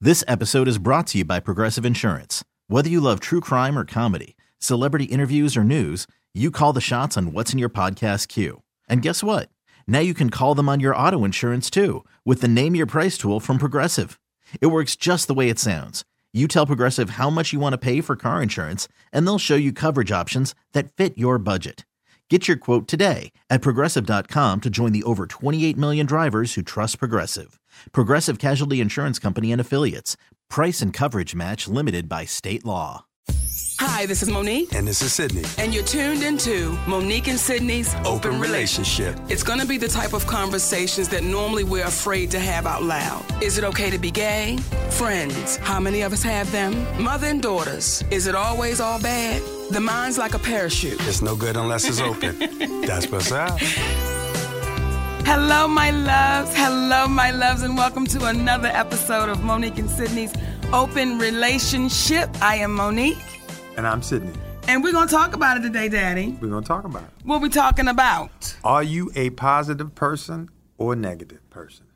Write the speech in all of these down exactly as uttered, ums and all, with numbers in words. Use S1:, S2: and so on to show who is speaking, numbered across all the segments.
S1: This episode is brought to you by Progressive Insurance. Whether you love true crime or comedy, celebrity interviews or news, you call the shots on what's in your podcast queue. And guess what? Now you can call them on your auto insurance too with the Name Your Price tool from Progressive. It works just the way it sounds. You tell Progressive how much you want to pay for car insurance, and they'll show you coverage options that fit your budget. Get your quote today at Progressive dot com to join the over twenty-eight million drivers who trust Progressive. Progressive Casualty Insurance Company and Affiliates. Price and coverage match limited by state law.
S2: Hi, this is Monique.
S3: And this is Sydney.
S2: And you're tuned into Monique and Sydney's Open,
S3: Open
S2: Relationship.
S3: Relationship.
S2: It's going to be the type of conversations that normally we're afraid to have out loud. Is it okay to be gay? Friends, how many of us have them? Mother and daughters, is it always all bad? The mind's like a parachute.
S3: It's no good unless it's open. That's what's up.
S2: Hello, my loves. Hello, my loves, and welcome to another episode of Monique and Sydney's Open Relationship. I am Monique.
S3: And I'm Sydney.
S2: And we're going to talk about it today, Daddy.
S3: We're going to talk about it.
S2: What are we talking about?
S3: Are you a positive person or a negative person?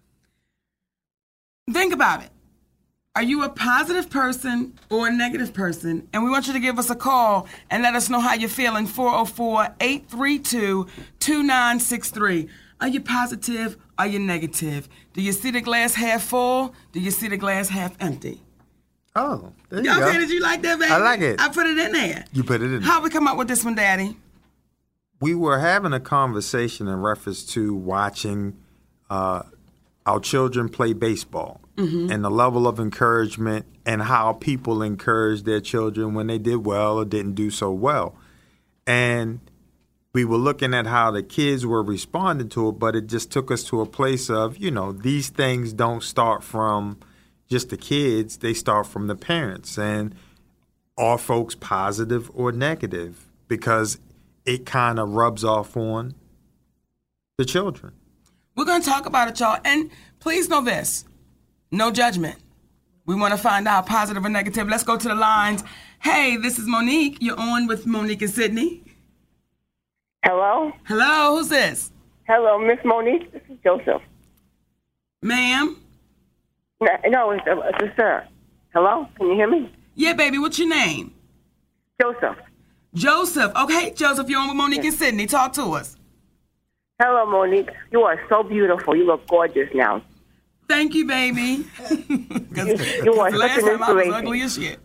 S2: Think about it. Are you a positive person or a negative person? And we want you to give us a call and let us know how you're feeling. four oh four, eight three two, two nine six three. Are you positive? Are you negative? Do you see the glass half full? Do you see the glass half empty?
S3: Oh, there you
S2: okay,
S3: go.
S2: Did you like that, baby?
S3: I like it.
S2: I put it in there.
S3: You put it in
S2: How
S3: there.
S2: we come up with this one, Daddy?
S3: We were having a conversation in reference to watching uh, our children play baseball mm-hmm. and the level of encouragement and how people encourage their children when they did well or didn't do so well. And we were looking at how the kids were responding to it, but it just took us to a place of, you know, these things don't start from just the kids, they start from the parents. And are folks positive or negative? Because it kind of rubs off on the children.
S2: We're going to talk about it, y'all. And please know this, no judgment. We want to find out positive or negative. Let's go to the lines. Hey, this is Monique. You're on with Monique and Sydney.
S4: Hello?
S2: Hello, who's this?
S4: Hello, Miss Monique. This is Joseph.
S2: Ma'am?
S4: No, no it's, a, it's a sir. Hello? Can you hear me?
S2: Yeah, baby. What's your name?
S4: Joseph.
S2: Joseph. Okay, Joseph, you're on with Monique
S4: yes.
S2: and Sydney. Talk to us.
S4: Hello, Monique. You are so beautiful. You look gorgeous now.
S2: Thank you, baby.
S4: you, you are
S2: last
S4: such an
S2: time I was
S4: inspiration.
S2: ugly as shit.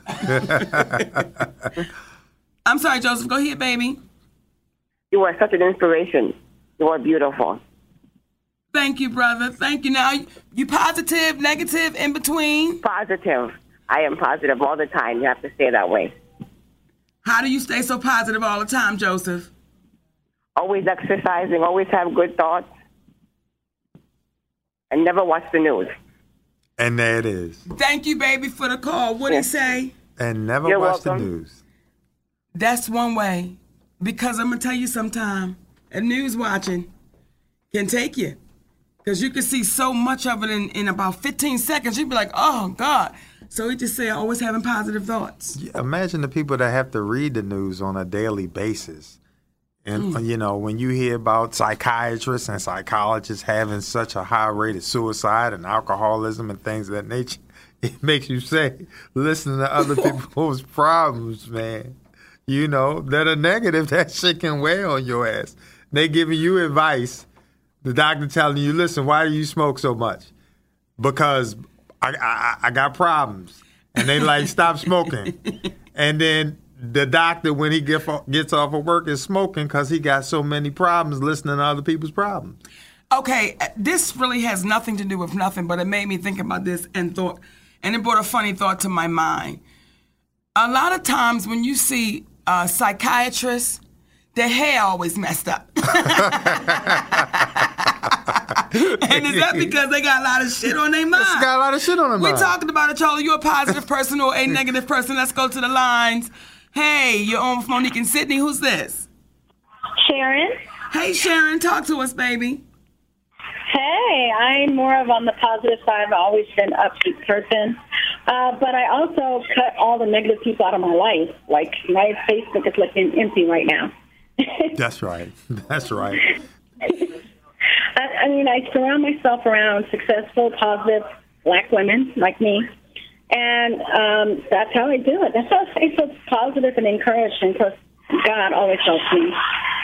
S2: I'm sorry, Joseph. Go ahead, baby.
S4: You are such an inspiration. You are beautiful.
S2: Thank you, brother. Thank you. Now, you positive, negative, in between?
S4: Positive. I am positive all the time. You have to stay that way.
S2: How do you stay so positive all the time, Joseph?
S4: Always exercising, always have good thoughts, and never watch the news.
S3: And there it is.
S2: Thank you, baby, for the call. What did
S4: yes.
S2: he say?
S3: And never
S4: You're
S3: watch
S4: welcome.
S3: the news.
S2: That's one way. Because I'm going to tell you sometime, a news watching can take you. Because you can see so much of it in, in about fifteen seconds. You'd be like, oh, God. So he just said, always having positive thoughts.
S3: Imagine the people that have to read the news on a daily basis. And, mm. you know, when you hear about psychiatrists and psychologists having such a high rate of suicide and alcoholism and things of that nature, it makes you say, listen to other people's problems, man. You know, that are negative, that shit can weigh on your ass. They giving you advice. The doctor telling you, listen, why do you smoke so much? Because I, I, I got problems. And they like, stop smoking. And then the doctor, when he get, gets off of work, is smoking because he got so many problems listening to other people's problems.
S2: Okay, this really has nothing to do with nothing, but it made me think about this and thought, and it brought a funny thought to my mind. A lot of times when you see uh, psychiatrists, their hair always messed up. And is that because they got a lot of shit on their mind?
S3: They got a lot of shit on their mind.
S2: We're talking about it, Charlie. You a positive person or a negative person? Let's go to the lines. Hey, you're on with Monique and Sydney. Who's this?
S5: Sharon.
S2: Hey, Sharon. Talk to us, baby.
S5: Hey, I'm more of on the positive side. I've always been an upbeat person. Uh, but I also cut all the negative people out of my life. Like, my Facebook is looking empty right now.
S3: That's right. That's right.
S5: I, I mean, I surround myself around successful, positive black women like me. And um, that's how I do it. That's how I stay so positive and encouraging, because God always helps me.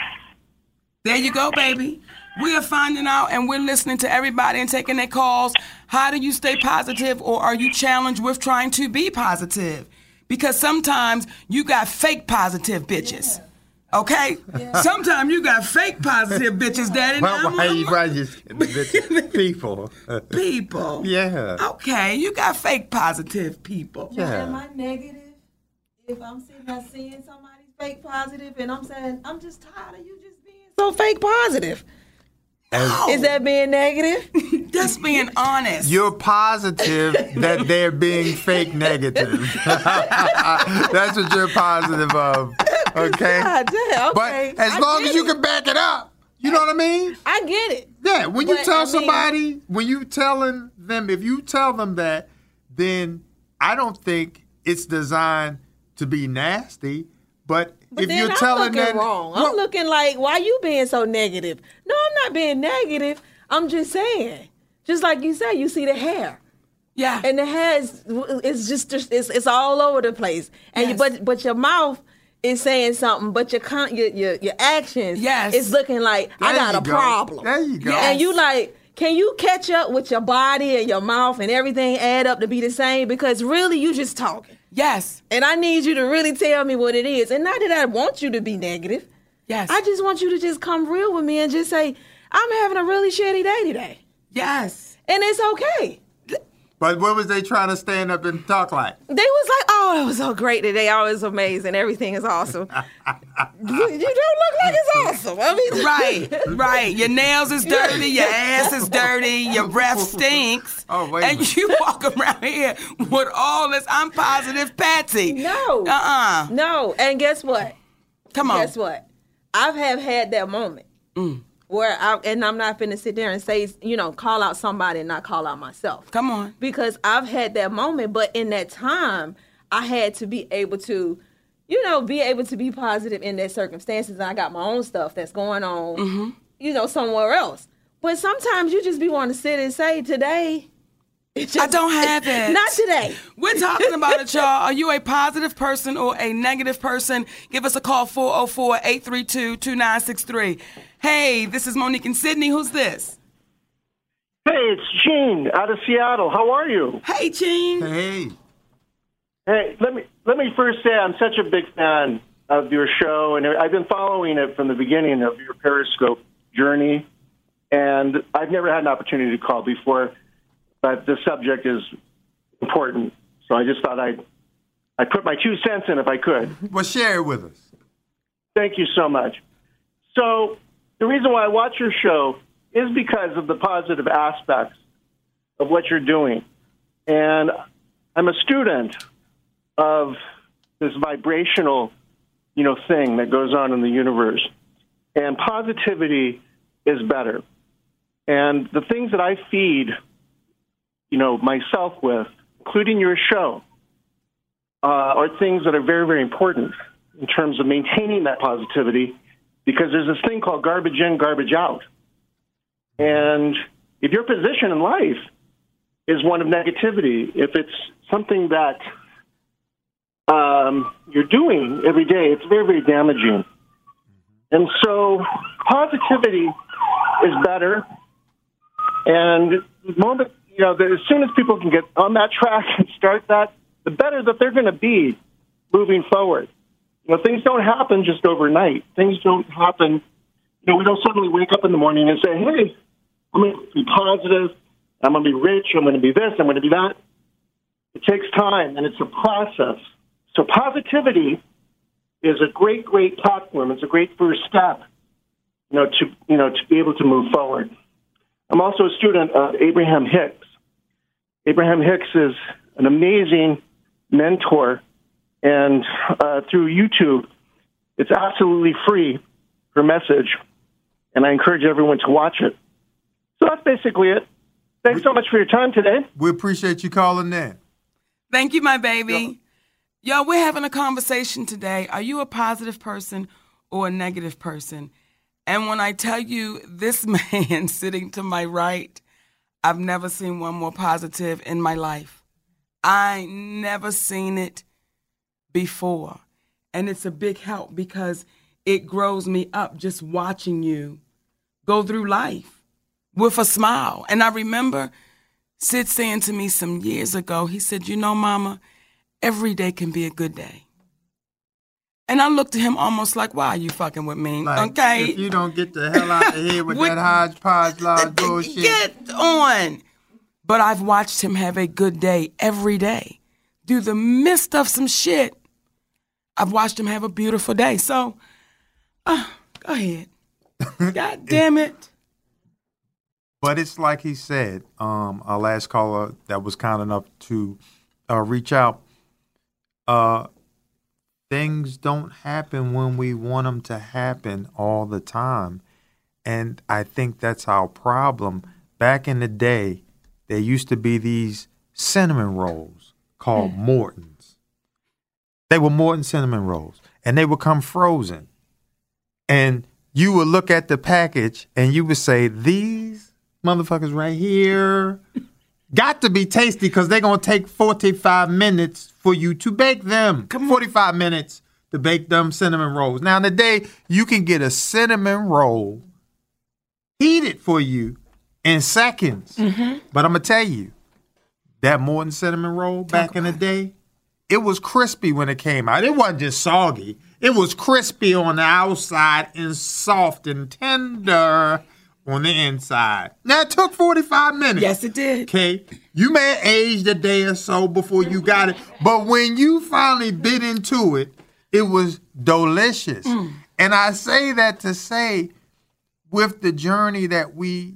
S2: There you go, baby. We are finding out, and we're listening to everybody and taking their calls. How do you stay positive, or are you challenged with trying to be positive? Because sometimes you got fake positive bitches. Okay? Yeah. Sometimes you got fake positive bitches, Daddy.
S3: Well, why you why just bitches? People.
S2: People.
S3: Yeah.
S2: Okay, you got fake positive people.
S6: Yeah. Am I negative if I'm sitting there seeing somebody's fake positive and I'm saying, I'm just tired of you just being so fake positive?
S2: As,
S6: Is that being negative?
S2: That's being honest.
S3: You're positive that they're being fake negative. That's what you're positive of. Okay?
S6: God, yeah, okay.
S3: But as
S6: I
S3: long as you
S6: it.
S3: can back it up. You know what I mean?
S6: I get it.
S3: Yeah, when you
S6: but,
S3: tell
S6: I
S3: somebody,
S6: mean,
S3: when you telling them, if you tell them that, then I don't think it's designed to be nasty. But,
S6: but
S3: if
S6: then
S3: you're
S6: I'm
S3: telling
S6: looking
S3: them
S6: wrong.
S3: well,
S6: I'm looking like, why you being so negative? No, I'm not being negative. I'm just saying. Just like you said, you see the hair.
S2: Yeah.
S6: And the hair is it's just it's it's all over the place. And
S2: Yes.
S6: you, but but your mouth is saying something, but your con- your, your your actions
S2: Yes.
S6: is looking like
S3: There
S6: I got
S3: you
S6: a
S3: go.
S6: problem.
S3: There you go.
S2: Yes.
S6: And you like, can you catch up with your body and your mouth and everything add up to be the same? Because really, you just talking.
S2: Yes.
S6: And I need you to really tell me what it is. And not that I want you to be negative.
S2: Yes.
S6: I just want you to just come real with me and just say, I'm having a really shitty day today.
S2: Yes.
S6: And it's okay.
S3: But what was they trying to stand up and talk like?
S6: They was like, oh, it was so great today. Oh, it's amazing. Everything is awesome. you, you don't look like it's awesome. I mean,
S2: Right, right. Your nails is dirty, your ass is dirty, your breath stinks.
S3: Oh, wait a
S2: And
S3: minute.
S2: you walk around here with all this, I'm positive Patsy.
S6: No.
S2: Uh-uh.
S6: No. And guess what?
S2: Come on.
S6: Guess what? I've have had that moment
S2: Mm.
S6: where I, and I'm not finna sit there and say, you know, call out somebody and not call out myself.
S2: Come on.
S6: Because I've had that moment, but in that time, I had to be able to, you know, be able to be positive in their circumstances. And I got my own stuff that's going on,
S2: Mm-hmm.
S6: you know, somewhere else. But sometimes you just be wanting to sit and say, today, it just,
S2: I don't have it.
S6: Not today.
S2: We're talking about it, y'all. Are you a positive person or a negative person? Give us a call, four oh four, eight three two, two nine six three. Hey, this is Monique and Sydney. Who's this?
S7: Hey, it's Gene out of Seattle. How are you?
S2: Hey, Gene.
S3: Hey.
S7: Hey, let me let me first say I'm such a big fan of your show, and I've been following it from the beginning of your Periscope journey, and I've never had an opportunity to call before, but the subject is important, so I just thought I'd, I'd put my two cents in if I could.
S3: Well, share it with us.
S7: Thank you so much. So the reason why I watch your show is because of the positive aspects of what you're doing. And I'm a student of this vibrational, you know, thing that goes on in the universe. And positivity is better. And the things that I feed, you know, myself with, including your show, uh, are things that are very, very important in terms of maintaining that positivity, because there's this thing called garbage in, garbage out. And if your position in life is one of negativity, if it's something that um, you're doing every day, it's very, very damaging. And so positivity is better. And the moment, you know, as soon as people can get on that track and start that, the better that they're going to be moving forward. You know, things don't happen just overnight. Things don't happen, you know, we don't suddenly wake up in the morning and say, hey, I'm going to be positive, I'm going to be rich, I'm going to be this, I'm going to be that. It takes time, and it's a process. So positivity is a great, great platform. It's a great first step, you know, to, you know, to be able to move forward. I'm also a student of Abraham Hicks. Abraham Hicks is an amazing mentor, and uh, through YouTube, it's absolutely free, her message, and I encourage everyone to watch it. So that's basically it. Thanks so much for your time today.
S3: We appreciate you calling in.
S2: Thank you, my baby. Yo, we're having a conversation today. Are you a positive person or a negative person? And when I tell you this man sitting to my right, I've never seen one more positive in my life. I never seen it before. And it's a big help because it grows me up just watching you go through life with a smile. And I remember Sid saying to me some years ago, he said, you know, Mama, every day can be a good day. And I looked at him almost like, why are you fucking with me?
S3: Like,
S2: okay.
S3: If you don't get the hell out of here with, with that hodgepodge lodge bullshit.
S2: Get on. But I've watched him have a good day every day. Through the midst of some shit, I've watched him have a beautiful day. So, uh, go ahead. God damn it.
S3: But it's like he said, um, our last caller that was kind enough to uh, reach out, uh, things don't happen when we want them to happen all the time. And I think that's our problem. Back in the day, there used to be these cinnamon rolls called mm. Morton's. They were Morton cinnamon rolls, and they would come frozen. And you would look at the package, and you would say, these motherfuckers right here got to be tasty because they're going to take forty-five minutes for you to bake them. Come on. forty-five minutes to bake them cinnamon rolls. Now, today, you can get a cinnamon roll heated for you in seconds. Mm-hmm. But I'm going to tell you, that Morton cinnamon roll back in the day, it was crispy when it came out. It wasn't just soggy. It was crispy on the outside and soft and tender on the inside. Now, it took forty-five minutes.
S2: Yes, it did.
S3: Okay. You may have aged a day or so before you got it. But when you finally bit into it, it was delicious. Mm. And I say that to say, with the journey that we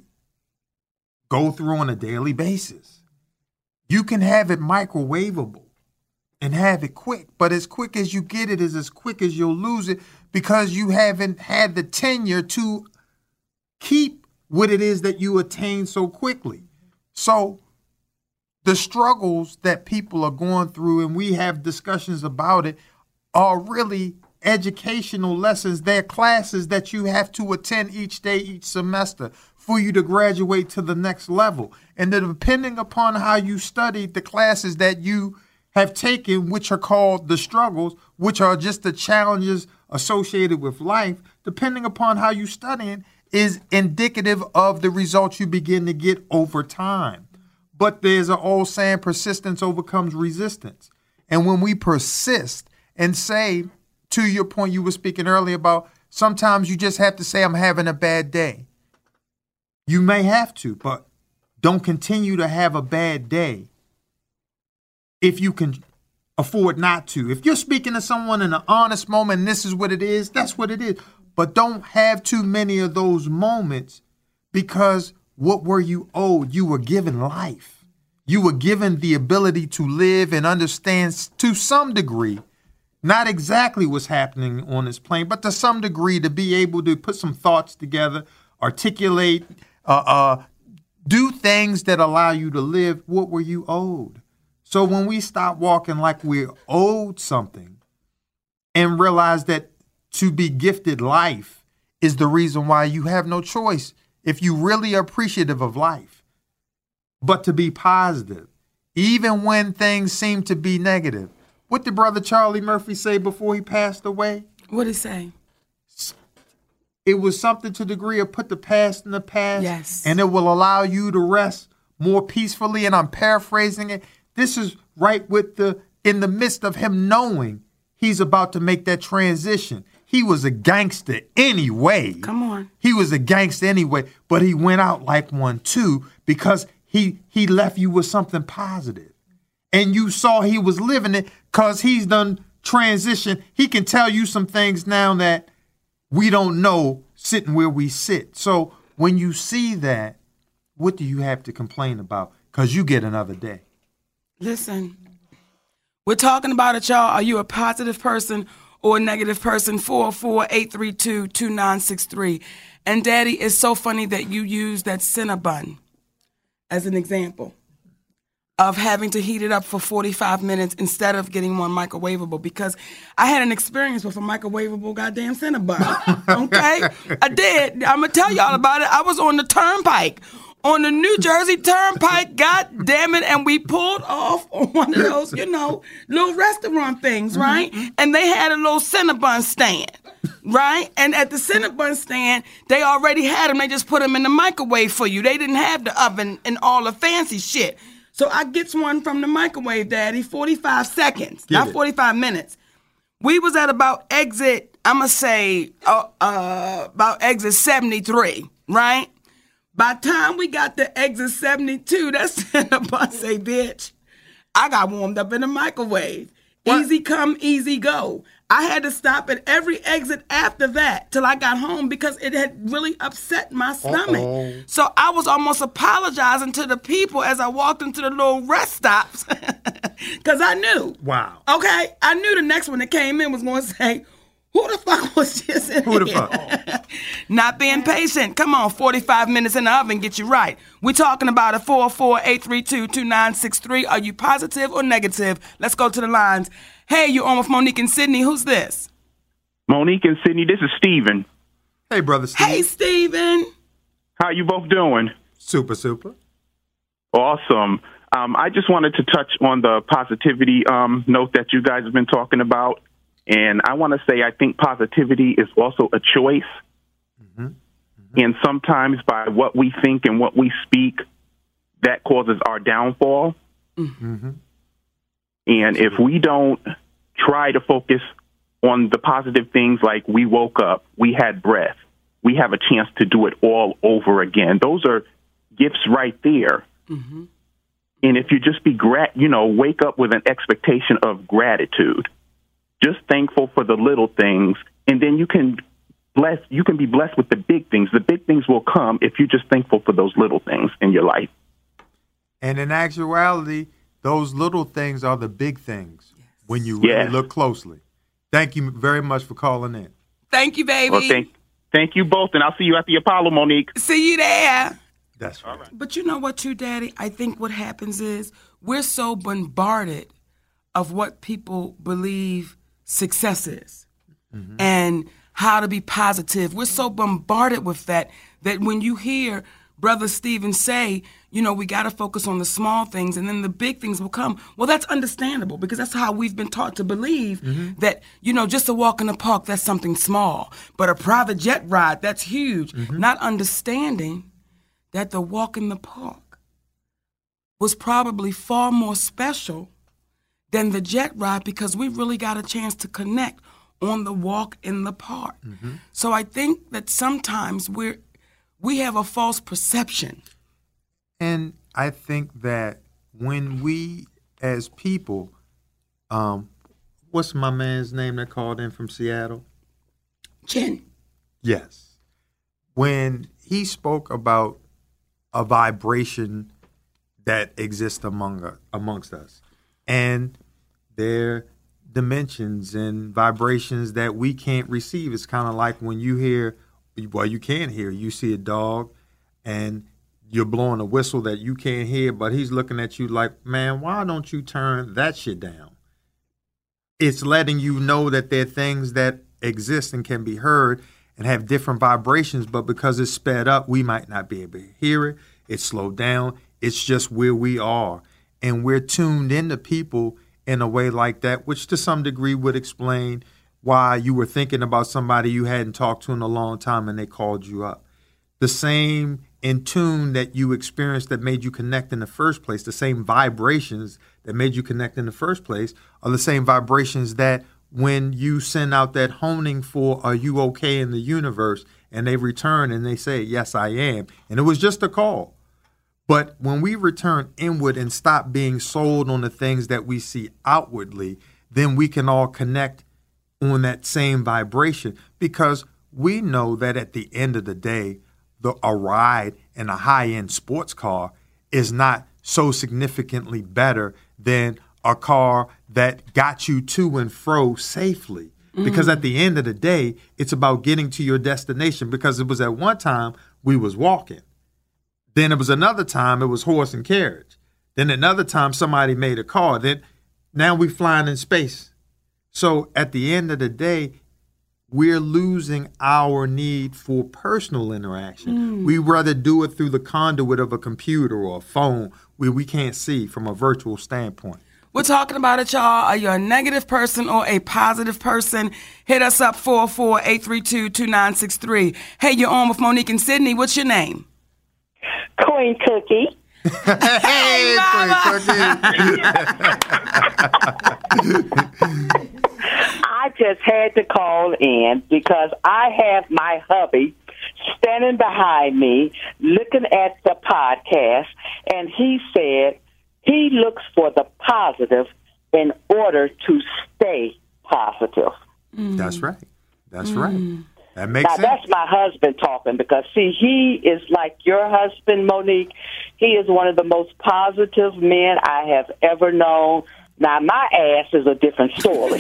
S3: go through on a daily basis, you can have it microwavable and have it quick. But as quick as you get it is as quick as you'll lose it because you haven't had the tenure to keep what it is that you attain so quickly. So the struggles that people are going through, and we have discussions about it, are really educational lessons. They're classes that you have to attend each day, each semester for you to graduate to the next level. And then depending upon how you studied the classes that you have taken, which are called the struggles, which are just the challenges associated with life, depending upon how you studying, is indicative of the results you begin to get over time. But there's an old saying, persistence overcomes resistance. And when we persist and say, to your point you were speaking earlier about, sometimes you just have to say, I'm having a bad day. You may have to, but don't continue to have a bad day if you can afford not to. If you're speaking to someone in an honest moment and this is what it is, that's what it is. But don't have too many of those moments because what were you owed? You were given life. You were given the ability to live and understand to some degree, not exactly what's happening on this plane, but to some degree to be able to put some thoughts together, articulate, uh, uh, do things that allow you to live. What were you owed? So when we stop walking like we're owed something and realize that to be gifted life is the reason why you have no choice if you really are appreciative of life, but to be positive, even when things seem to be negative. What did Brother Charlie Murphy say before he passed away?
S2: What did he say?
S3: It was something to the degree of put the past in the past.
S2: Yes.
S3: And it will allow you to rest more peacefully. And I'm paraphrasing it. This is right with the, in the midst of him knowing he's about to make that transition. He was a gangster anyway.
S2: Come on.
S3: He was a gangster anyway, but he went out like one too because he he left you with something positive. And you saw he was living it because he's done transition. He can tell you some things now that we don't know sitting where we sit. So when you see that, what do you have to complain about? Because you get another day.
S2: Listen, we're talking about it, y'all. Are you a positive person or a negative person? four oh four, eight three two, two nine six three. And Daddy, it's so funny that you use that Cinnabon as an example of having to heat it up for forty-five minutes instead of getting one microwavable, because I had an experience with a microwavable goddamn Cinnabon, okay? I did. I'm going to tell y'all about it. I was on the turnpike on the New Jersey Turnpike, God damn it, and we pulled off on one of those, you know, little restaurant things, right? Mm-hmm. And they had a little Cinnabon stand, right? And at the Cinnabon stand, they already had them. They just put them in the microwave for you. They didn't have the oven and all the fancy shit. So I gets one from the microwave, Daddy, forty-five seconds,
S3: Get
S2: not
S3: it.
S2: forty-five minutes. We was at about exit, I'm going to say, uh, uh, about exit seventy-three, right? By the time we got to exit seventy-two, that's Cinnabon say, bitch, I got warmed up in the microwave.
S3: What?
S2: Easy come, easy go. I had to stop at every exit after that till I got home because it had really upset my stomach.
S3: Uh-oh.
S2: So I was almost apologizing to the people as I walked into the little rest stops because I knew.
S3: Wow.
S2: Okay? I knew the next one that came in was going to say, who the fuck was just in
S3: Who the
S2: here?
S3: fuck?
S2: Not being patient. Come on, forty-five minutes in the oven, get you right. We're talking about a four oh four, eight three two, two nine six three. Are you positive or negative? Let's go to the lines. Hey, you're on with Monique and Sydney. Who's this?
S8: Monique and Sydney, this is Steven.
S3: Hey, brother Steve.
S2: Hey, Steven.
S8: How you both doing?
S3: Super, super.
S8: Awesome. Um, I just wanted to touch on the positivity um, note that you guys have been talking about. And I want to say I think positivity is also a choice. Mm-hmm. Mm-hmm. And sometimes by what we think and what we speak, that causes our downfall. Mm-hmm. And if we don't try to focus on the positive things like we woke up, we had breath, we have a chance to do it all over again. Those are gifts right there. Mm-hmm. And if you just be, gra- you know, wake up with an expectation of gratitude, just thankful for the little things, and then you can bless, you can be blessed with the big things. The big things will come if you're just thankful for those little things in your life.
S3: And in actuality, those little things are the big things when you really
S8: Yes.
S3: look closely. Thank you very much for calling in.
S2: Thank you, baby.
S8: Well, thank, thank you both, and I'll see you at the Apollo, Monique.
S2: See you there.
S3: That's right.
S2: But you know what, too, Daddy? I think what happens is we're so bombarded of what people believe success is mm-hmm. and how to be positive. We're so bombarded with that that when you hear Brother Steven say, you know, we got to focus on the small things and then the big things will come. Well, that's understandable because that's how we've been taught to believe mm-hmm. that, you know, just a walk in the park, that's something small. But a private jet ride, that's huge. Mm-hmm. Not understanding that the walk in the park was probably far more special than the jet ride because we really got a chance to connect on the walk in the park. Mm-hmm. So I think that sometimes we're we have a false perception.
S3: And I think that when we as people, um, what's my man's name that called in from Seattle?
S2: Chin.
S3: Yes. When he spoke about a vibration that exists among us, amongst us, and their dimensions and vibrations that we can't receive. It's kind of like when you hear, well, you can't hear. You see a dog, and you're blowing a whistle that you can't hear, but he's looking at you like, man, why don't you turn that shit down? It's letting you know that there are things that exist and can be heard and have different vibrations, but because it's sped up, we might not be able to hear it. It's slowed down. It's just where we are. And we're tuned into people in a way like that, which to some degree would explain why you were thinking about somebody you hadn't talked to in a long time and they called you up. The same in tune that you experienced that made you connect in the first place, the same vibrations that made you connect in the first place are the same vibrations that when you send out that honing for, are you okay in the universe? And they return and they say, yes, I am. And it was just a call. But when we return inward and stop being sold on the things that we see outwardly, then we can all connect on that same vibration because we know that at the end of the day, the, a ride in a high-end sports car is not so significantly better than a car that got you to and fro safely. Mm-hmm. Because at the end of the day, it's about getting to your destination because it was at one time we was walking. Then it was another time it was horse and carriage. Then another time somebody made a car. Then now we flying in space. So at the end of the day, we're losing our need for personal interaction. Mm. We rather do it through the conduit of a computer or a phone where we can't see from a virtual standpoint.
S2: We're talking about it, y'all. Are you a negative person or a positive person? Hit us up, four oh four, eight three two, two nine six three. Hey, you're on with Monique and Sydney. What's your name?
S4: Queen Cookie.
S3: Hey, Queen Cookie.
S4: I just had to call in because I have my hubby standing behind me looking at the podcast, and he said he looks for the positive in order to stay positive.
S3: Mm. That's right. That's mm. right. That makes
S4: now,
S3: sense.
S4: That's my husband talking because, see, he is like your husband, Monique. He is one of the most positive men I have ever known. Now, my ass is a different story.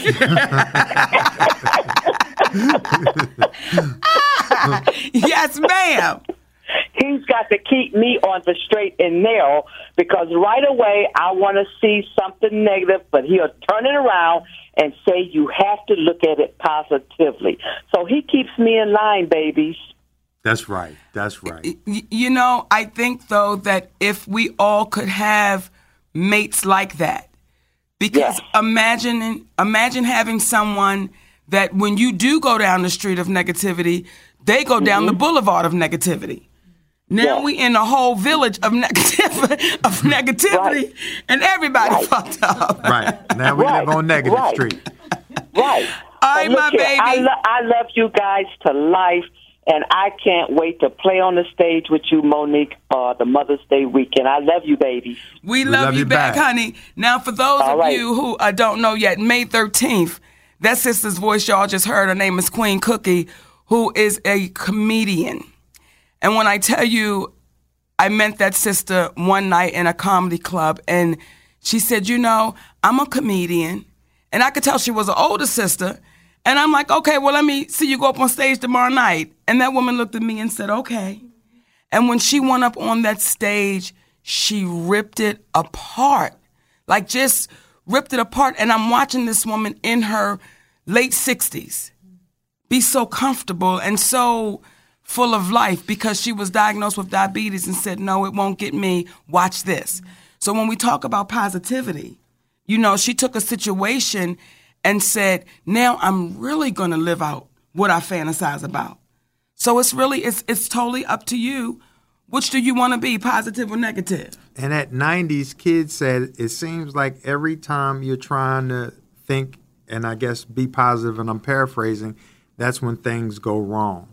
S2: Yes, ma'am.
S4: He's got to keep me on the straight and narrow because right away I want to see something negative, but he'll turn it around and say you have to look at it positively. So he keeps me in line, babies.
S3: That's right. That's right.
S2: You know, I think, though, that if we all could have mates like that, because yes. imagine, imagine having someone that when you do go down the street of negativity, they go down mm-hmm. the boulevard of negativity. Now yeah. we in a whole village of, negativ- of negativity, right. and everybody right. fucked up.
S3: Right. Now we right. live on Negative
S4: right.
S3: Street.
S4: Right.
S2: All right, my
S4: here,
S2: baby.
S4: I, lo- I love you guys to life, and I can't wait to play on the stage with you, Monique, uh, the Mother's Day weekend. I love you, baby.
S2: We, we love, love you back, back, honey. Now, for those All of right. you who uh, don't know yet, May thirteenth, that sister's voice y'all just heard, her name is Queen Cookie, who is a comedian. And when I tell you, I met that sister one night in a comedy club, and she said, you know, I'm a comedian. And I could tell she was an older sister. And I'm like, okay, well, let me see you go up on stage tomorrow night. And that woman looked at me and said, okay. And when she went up on that stage, she ripped it apart. Like, just ripped it apart. And I'm watching this woman in her late sixties be so comfortable and so full of life because she was diagnosed with diabetes and said, no, it won't get me. Watch this. So when we talk about positivity, you know, she took a situation and said, now I'm really going to live out what I fantasize about. So it's really, it's it's totally up to you. Which do you want to be, positive or negative?
S3: And at nineties, kids said, it seems like every time you're trying to think and I guess be positive, and I'm paraphrasing, that's when things go wrong.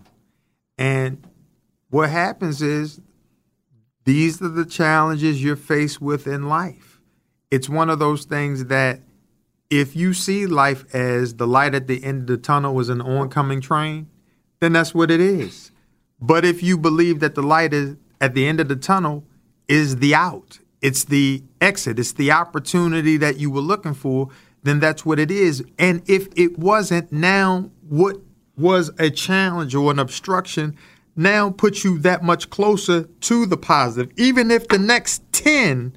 S3: And what happens is these are the challenges you're faced with in life. It's one of those things that if you see life as the light at the end of the tunnel is an oncoming train, then that's what it is. But if you believe that the light is at the end of the tunnel is the out, it's the exit, it's the opportunity that you were looking for, then that's what it is. And if it wasn't, now what was a challenge or an obstruction now puts you that much closer to the positive, even if the next ten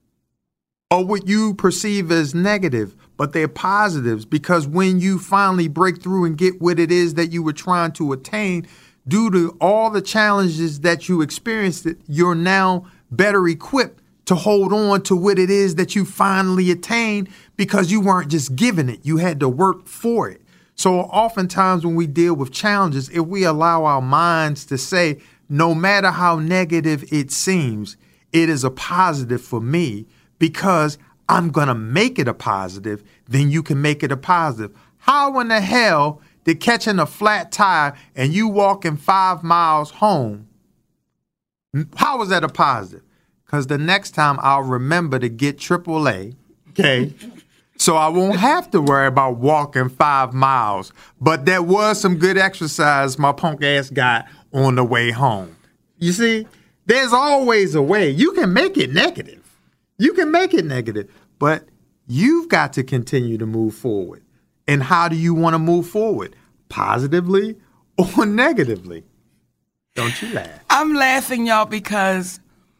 S3: are what you perceive as negative, but they're positives, because when you finally break through and get what it is that you were trying to attain, due to all the challenges that you experienced, you're now better equipped to hold on to what it is that you finally attained, because you weren't just given it, you had to work for it. So oftentimes when we deal with challenges, if we allow our minds to say, no matter how negative it seems, it is a positive for me because I'm going to make it a positive, then you can make it a positive. How in the hell did catching a flat tire and you walking five miles home, how was that a positive? Because the next time I'll remember to get triple A, okay? So I won't have to worry about walking five miles. But there was some good exercise my punk ass got on the way home. You see, there's always a way. You can make it negative. You can make it negative. But you've got to continue to move forward. And how do you want to move forward? Positively or negatively? Don't you laugh.
S2: I'm laughing, y'all, because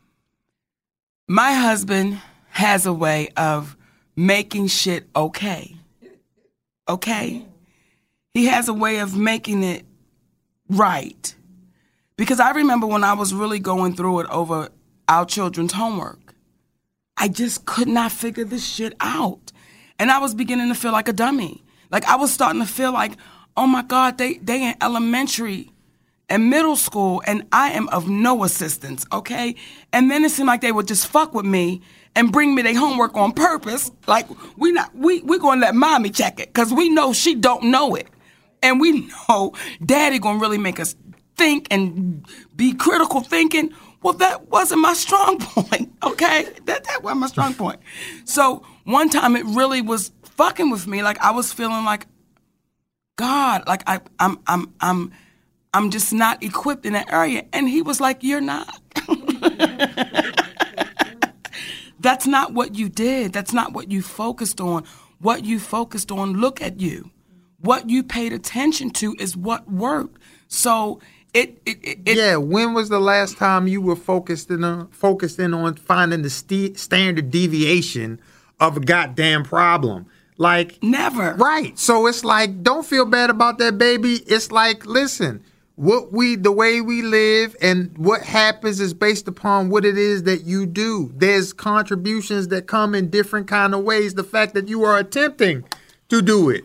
S2: my husband has a way of making shit okay. Okay? he has a way of making it right. Because I remember when I was really going through it over our children's homework, I just could not figure this shit out. And I was beginning to feel like a dummy. Like I was starting to feel like, oh my God, they, they in elementary and middle school, and I am of no assistance, okay? And then it seemed like they would just fuck with me and bring me their homework on purpose. Like we not we we gonna let mommy check it, cause we know she don't know it, and we know daddy gonna really make us think and be critical thinking. Well, that wasn't my strong point, okay? That that wasn't my strong point. So one time it really was fucking with me. Like I was feeling like, God, like I I'm I'm I'm. I'm just not equipped in that area. And he was like, you're not. That's not what you did. That's not what you focused on. What you focused on, look at you. What you paid attention to is what worked. So it... it, it, it
S3: yeah, when was the last time you were focused in on, focused in on finding the st- standard deviation of a goddamn problem? Like...
S2: Never.
S3: Right. So it's like, don't feel bad about that, baby. It's like, listen... What we, the way we live and what happens is based upon what it is that you do. There's contributions that come in different kind of ways. The fact that you are attempting to do it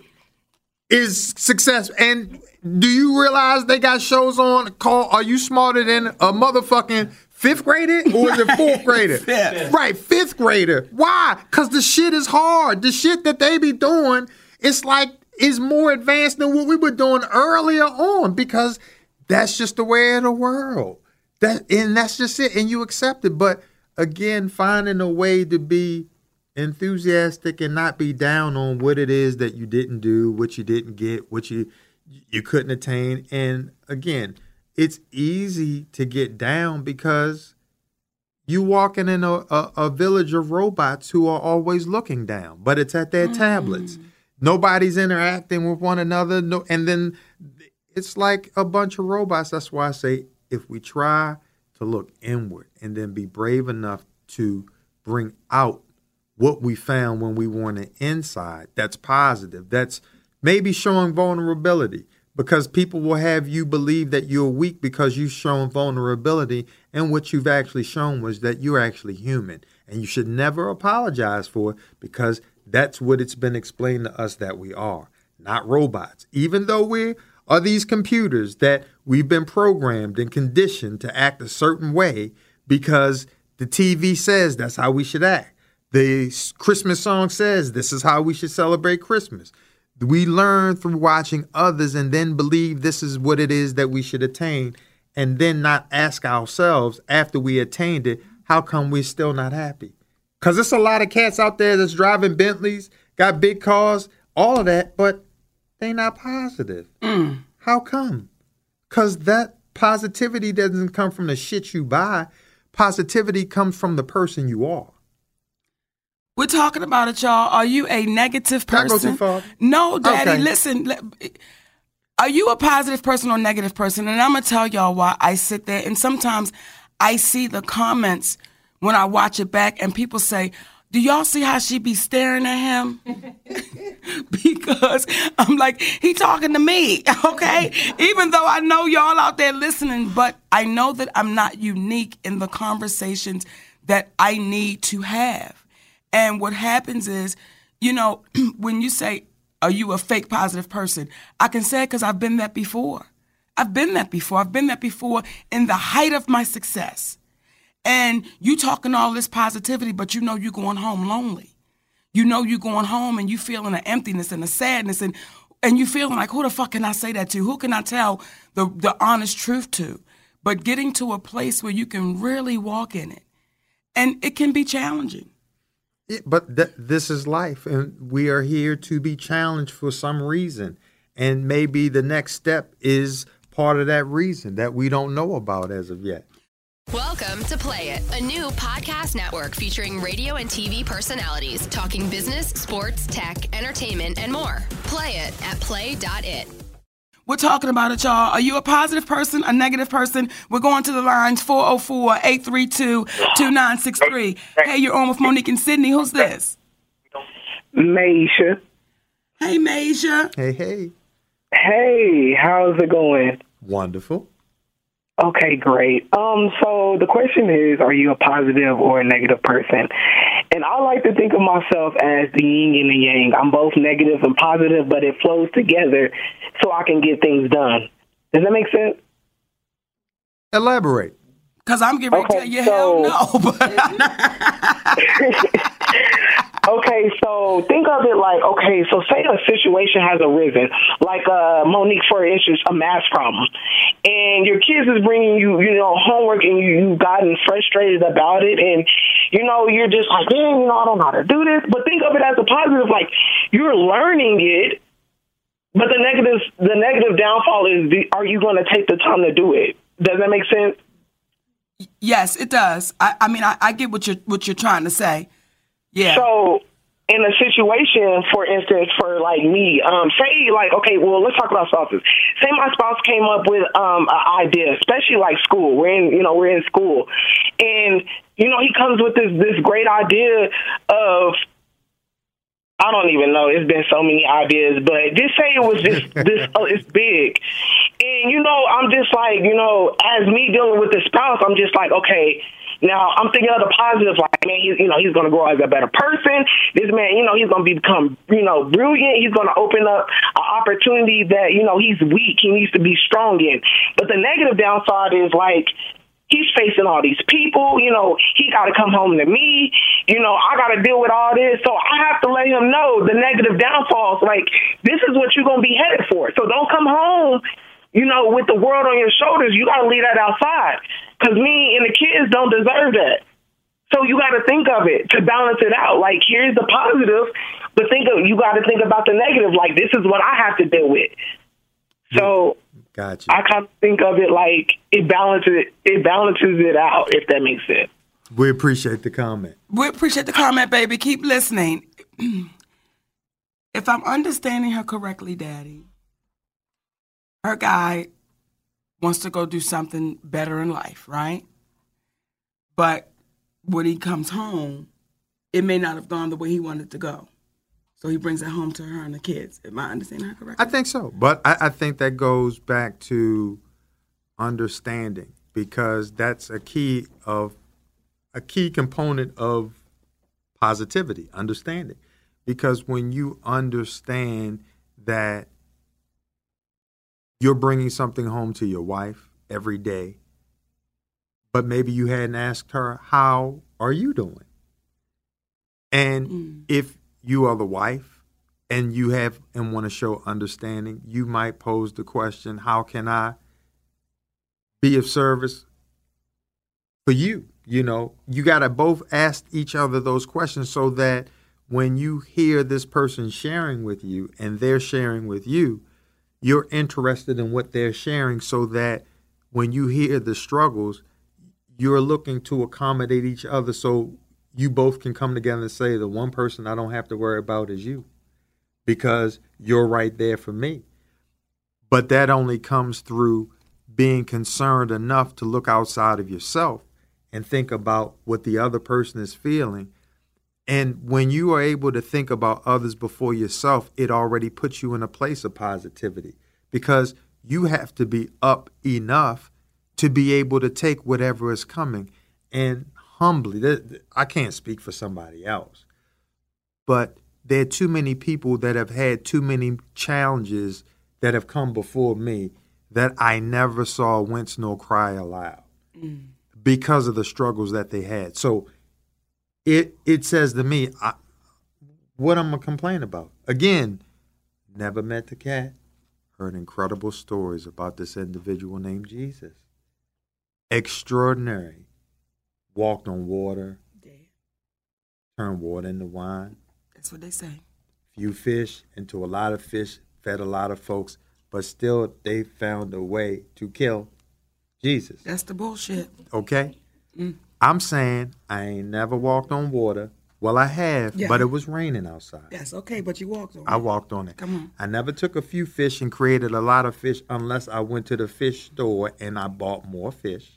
S3: is success. And do you realize they got shows on called Are You Smarter Than a Motherfucking Fifth Grader? Or is it fourth grader?
S2: Fifth.
S3: Right, fifth grader. Why? Because the shit is hard. The shit that they be doing, it's like, is more advanced than what we were doing earlier on, because that's just the way of the world. That and that's just it. And you accept it. But again, finding a way to be enthusiastic and not be down on what it is that you didn't do, what you didn't get, what you you couldn't attain. And again, it's easy to get down because you walking in a, a, a village of robots who are always looking down, but it's at their mm. tablets. Nobody's interacting with one another. No, and then it's like a bunch of robots. That's why I say if we try to look inward and then be brave enough to bring out what we found when we were on the inside, that's positive. That's maybe showing vulnerability, because people will have you believe that you're weak because you've shown vulnerability, and what you've actually shown was that you're actually human, and you should never apologize for it, because that's what it's been explained to us that we are, not robots. Even though we are these computers that we've been programmed and conditioned to act a certain way because the T V says that's how we should act. The Christmas song says this is how we should celebrate Christmas. We learn through watching others and then believe this is what it is that we should attain, and then not ask ourselves after we attained it, how come we're still not happy? Because there's a lot of cats out there that's driving Bentleys, got big cars, all of that, but they not positive.
S2: Mm.
S3: How come? Because that positivity doesn't come from the shit you buy. Positivity comes from the person you are.
S2: We're talking about it, y'all. Are you a negative person?
S3: Can I go too far?
S2: No, Daddy,
S3: Okay.
S2: listen. Are you a positive person or negative person? And I'm going to tell y'all why I sit there. And sometimes I see the comments when I watch it back and people say, do y'all see how she be staring at him? Because I'm like, he talking to me, okay? Even though I know y'all out there listening, but I know that I'm not unique in the conversations that I need to have. And what happens is, you know, when you say, are you a fake positive person? I can say it because I've been that before. I've been that before. I've been that before in the height of my success. And you talking all this positivity, but you know you're going home lonely. You know you're going home and you feeling an emptiness and a sadness, and and you feeling like, who the fuck can I say that to? Who can I tell the, the honest truth to? But getting to a place where you can really walk in it. And it can be challenging.
S3: Yeah, but th- this is life, and we are here to be challenged for some reason. And maybe the next step is part of that reason that we don't know about as of yet.
S9: Welcome to Play It, a new podcast network featuring radio and T V personalities talking business, sports, tech, entertainment, and more. Play it at play dot it.
S2: We're talking about it, y'all. Are you a positive person, a negative person? We're going to the lines, four oh four, eight three two, two nine six three. Hey, you're on with Monique and Sydney. Who's this?
S4: Maisha.
S2: Hey, Maisha.
S3: Hey, hey.
S10: Hey, how's it going?
S3: Wonderful.
S10: Okay, great. Um, so the question is, are you a positive or a negative person? And I like to think of myself as the yin and the yang. I'm both negative and positive, but it flows together so I can get things done. Does that make sense?
S3: Elaborate.
S2: Because I'm getting ready
S10: Okay,
S2: to tell you,
S10: so-
S2: hell no.
S10: Okay, so think of it like, okay, so say a situation has arisen, like uh, Monique, for instance, a math problem, and your kids is bringing you, you know, homework, and you, you've gotten frustrated about it, and, you know, you're just like, man, you know, I don't know how to do this, but think of it as a positive, like, you're learning it, but the negative, the negative downfall is, the, are you going to take the time to do it? Does that make sense?
S2: Yes, it does. I, I mean, I, I get what you're what you're trying to say. Yeah.
S10: So in a situation, for instance, for like me, um, say like, okay, well, let's talk about spouses. Say my spouse came up with um, an idea, especially like school. We're in, you know, we're in school, and you know, he comes with this this great idea of, I don't even know. It's been so many ideas, but just say it was just this. Oh, it's big, and you know, I'm just like, you know, as me dealing with the spouse, I'm just like, okay. Now I'm thinking of the positive, like, man, he's, you know, he's going to grow as a better person. This man, you know, he's going to become, you know, brilliant. He's going to open up an opportunity that, you know, he's weak. He needs to be strong in. But the negative downside is like, he's facing all these people, you know, he got to come home to me, you know, I got to deal with all this. So I have to let him know the negative downfalls, like, this is what you're going to be headed for. So don't come home, you know, with the world on your shoulders. You got to leave that outside, because me and the kids don't deserve that. So you got to think of it to balance it out. Like, here's the positive, but think of, you got to think about the negative. Like, this is what I have to deal with. So
S3: Gotcha.
S10: I kind of think of it like it balances it balances it out, if that makes sense.
S3: We appreciate the comment.
S2: We appreciate the comment, baby. Keep listening. If I'm understanding her correctly, Daddy, her guy wants to go do something better in life, right? But when he comes home, it may not have gone the way he wanted to go. So he brings it home to her and the kids. Am I understanding her correctly?
S3: I think so. But I, I think that goes back to understanding, because that's a key of a key component of positivity, understanding. Because when you understand that you're bringing something home to your wife every day, but maybe you hadn't asked her, how are you doing? And mm. if you are the wife and you have and want to show understanding, you might pose the question, how can I be of service for you? You know, you got to both ask each other those questions, so that when you hear this person sharing with you and they're sharing with you, you're interested in what they're sharing, so that when you hear the struggles, you're looking to accommodate each other, so you both can come together and say, the one person I don't have to worry about is you, because you're right there for me. But that only comes through being concerned enough to look outside of yourself and think about what the other person is feeling. And when you are able to think about others before yourself, it already puts you in a place of positivity, because you have to be up enough to be able to take whatever is coming. And humbly, I can't speak for somebody else, but there are too many people that have had too many challenges that have come before me that I never saw wince nor cry aloud mm. because of the struggles that they had. So it it says to me, I, what I'm going to complain about? Again, never met the cat, heard incredible stories about this individual named Jesus. Extraordinary. Walked on water, yeah. Turned water into wine.
S2: That's what they say.
S3: Few fish into a lot of fish, fed a lot of folks, but still they found a way to kill Jesus.
S2: That's the bullshit.
S3: Okay?
S2: Mm.
S3: I'm saying I ain't never walked on water. Well, I have, yeah. but it was raining outside.
S2: That's okay, but you walked on it.
S3: I walked on it.
S2: Come on.
S3: I never took a few fish and created a lot of fish unless I went to the fish store and I bought more fish.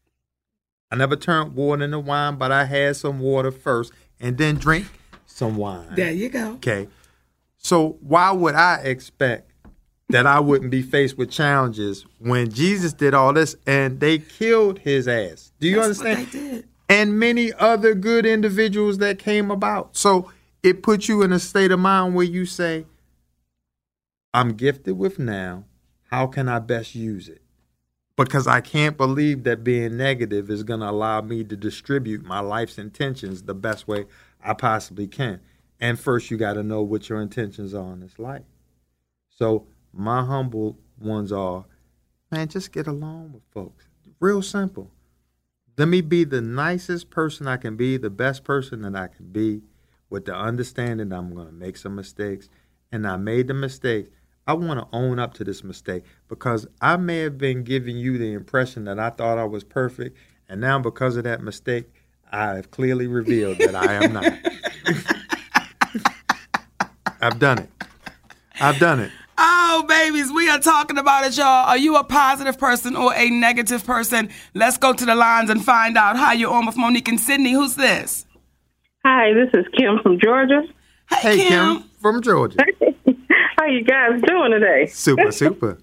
S3: I never turned water into wine, but I had some water first and then drink some wine.
S2: There you go.
S3: Okay. So why would I expect that I wouldn't be faced with challenges when Jesus did all this and they killed his ass. Do you
S2: That's
S3: understand?
S2: what they did.
S3: And many other good individuals that came about. So it puts you in a state of mind where you say, I'm gifted with now. How can I best use it? Because I can't believe that being negative is going to allow me to distribute my life's intentions the best way I possibly can. And first, you got to know what your intentions are in this life. So my humble ones are, man, just get along with folks. Real simple. Let me be the nicest person I can be, the best person that I can be, with the understanding that I'm going to make some mistakes. And I made the mistakes. I want to own up to this mistake because I may have been giving you the impression that I thought I was perfect. And now because of that mistake, I have clearly revealed that I am not. I've done it. I've done it.
S2: Oh, babies, we are talking about it, y'all. Are you a positive person or a negative person? Let's go to the lines and find out. How you on with Monique and Sydney? Who's this?
S11: Hi, this is Kim from Georgia.
S2: Hey,
S3: Hey,
S2: Kim.
S3: Kim from Georgia.
S11: How you guys doing today?
S3: Super, super.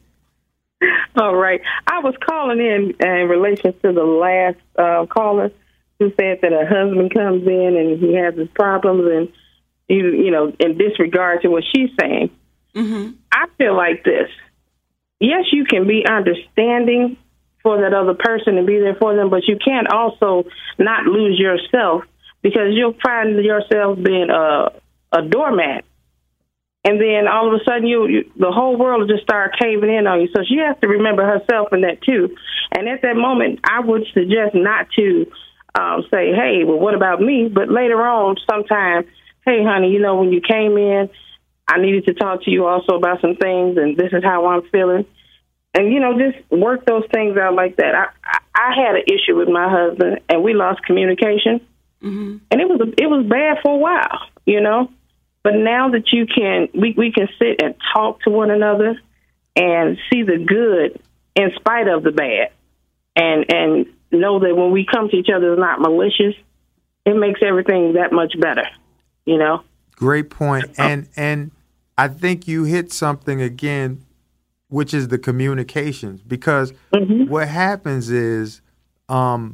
S11: All right. I was calling in in relation to the last uh, caller who said that her husband comes in and he has his problems and, you, you know, in disregard to what she's saying.
S2: Mm-hmm.
S11: I feel like this. Yes, you can be understanding for that other person and be there for them, but you can't also not lose yourself because you'll find yourself being a, a doormat. And then all of a sudden, you, you the whole world will just start caving in on you. So she has to remember herself in that, too. And at that moment, I would suggest not to um, say, hey, well, what about me? But later on, sometime, hey, honey, you know, when you came in, I needed to talk to you also about some things, and this is how I'm feeling. And, you know, just work those things out like that. I, I, I had an issue with my husband, and we lost communication.
S2: Mm-hmm.
S11: And it was it was bad for a while, you know. But now that you can, we, we can sit and talk to one another and see the good in spite of the bad, and and know that when we come to each other, it's not malicious. It makes everything that much better, you know.
S3: Great point. And and I think you hit something again, which is the communications, because
S11: mm-hmm.
S3: what happens is um,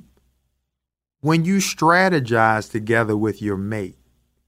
S3: when you strategize together with your mate,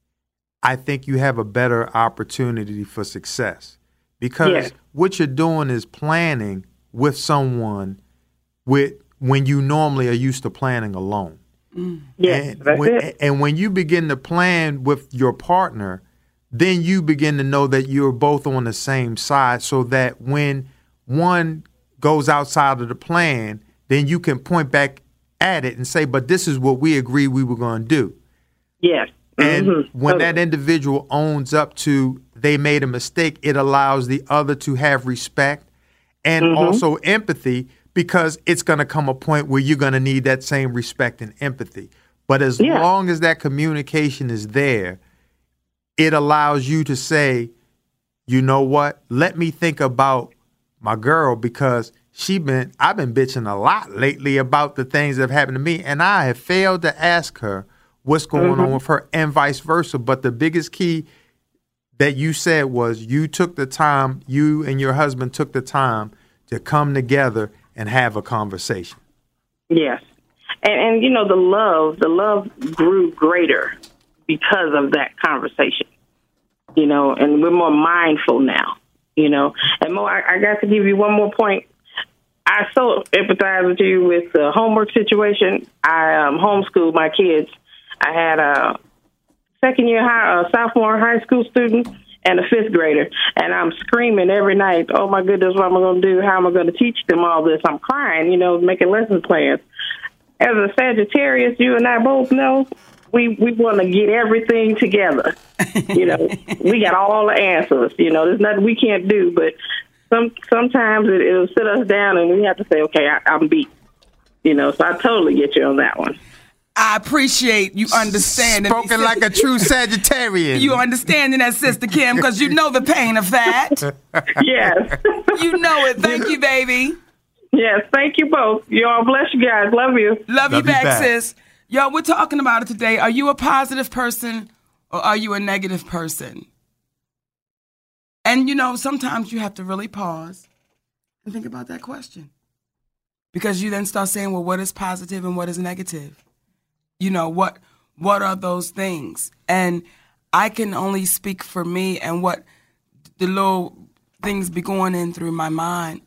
S3: I think you have a better opportunity for success because
S11: yes.
S3: what you're doing is planning with someone with when you normally are used to planning alone.
S11: Mm. Yes,
S3: and
S11: that's
S3: when,
S11: it.
S3: And when you begin to plan with your partner, then you begin to know that you're both on the same side so that when one goes outside of the plan, then you can point back at it and say, but this is what we agreed we were going to do.
S11: Yes.
S3: And
S11: mm-hmm.
S3: when
S11: okay.
S3: that individual owns up to they made a mistake, it allows the other to have respect and
S11: mm-hmm.
S3: also empathy, because it's going to come a point where you're going to need that same respect and empathy. But as
S11: yeah.
S3: long as that communication is there, it allows you to say, you know what, let me think about my girl because she been I've been bitching a lot lately about the things that have happened to me, and I have failed to ask her what's going
S11: mm-hmm.
S3: on with her and vice versa. But the biggest key that you said was you took the time, you and your husband took the time to come together and have a conversation.
S11: Yes. And, and, you know, the love, the love grew greater because of that conversation, you know, and we're more mindful now, you know. And Mo, I, I got to give you one more point. I so empathize with you with the homework situation. I um, homeschooled my kids. I had a second year high, a sophomore high school student and a fifth grader, and I'm screaming every night, oh, my goodness, what am I going to do? How am I going to teach them all this? I'm crying, you know, making lesson plans. As a Sagittarius, you and I both know, we, we want to get everything together. You know, we got all the answers. You know, there's nothing we can't do, but some sometimes it, it'll sit us down and we have to say, okay, I, I'm beat. You know, so I totally get you on that one.
S2: I appreciate you understanding.
S3: Spoken like a true Sagittarian.
S2: You understanding that, Sister Kim, because you know the pain of that.
S11: Yes.
S2: You know it. Thank you, baby.
S11: Yes, thank you both. Y'all bless you guys. Love you.
S2: Love,
S3: Love
S2: you,
S3: you
S2: back,
S3: back,
S2: sis. Yo, we're talking about it today. Are you a positive person or are you a negative person? And, you know, sometimes you have to really pause and think about that question. Because you then start saying, well, what is positive and what is negative? You know, what what are those things? And I can only speak for me and what the little things be going in through my mind.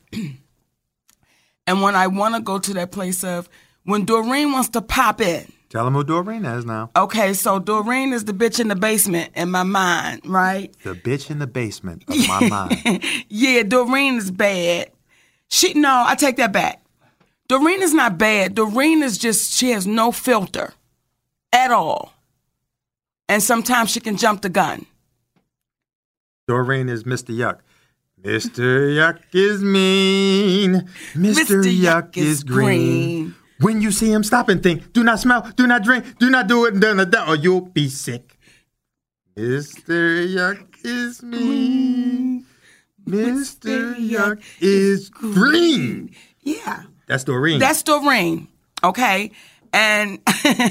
S2: And when I want to go to that place of, when Doreen wants to pop in.
S3: Tell them who Doreen is now.
S2: Okay, so Doreen is the bitch in the basement in my mind, right?
S3: The bitch in the basement of my mind.
S2: Yeah, Doreen is bad. She No, I take that back. Doreen is not bad. Doreen is just, she has no filter at all. And sometimes she can jump the gun.
S3: Doreen is Mister Yuck. Mister Yuck is mean. Mister
S2: Mister
S3: Yuck is green. When you see him, stop and think. Do not smell, do not drink, do not do it, and done or you'll be sick. Mister Yuck is mean. Mister Yuck is green.
S2: Yeah.
S3: That's Doreen.
S2: That's Doreen, okay? And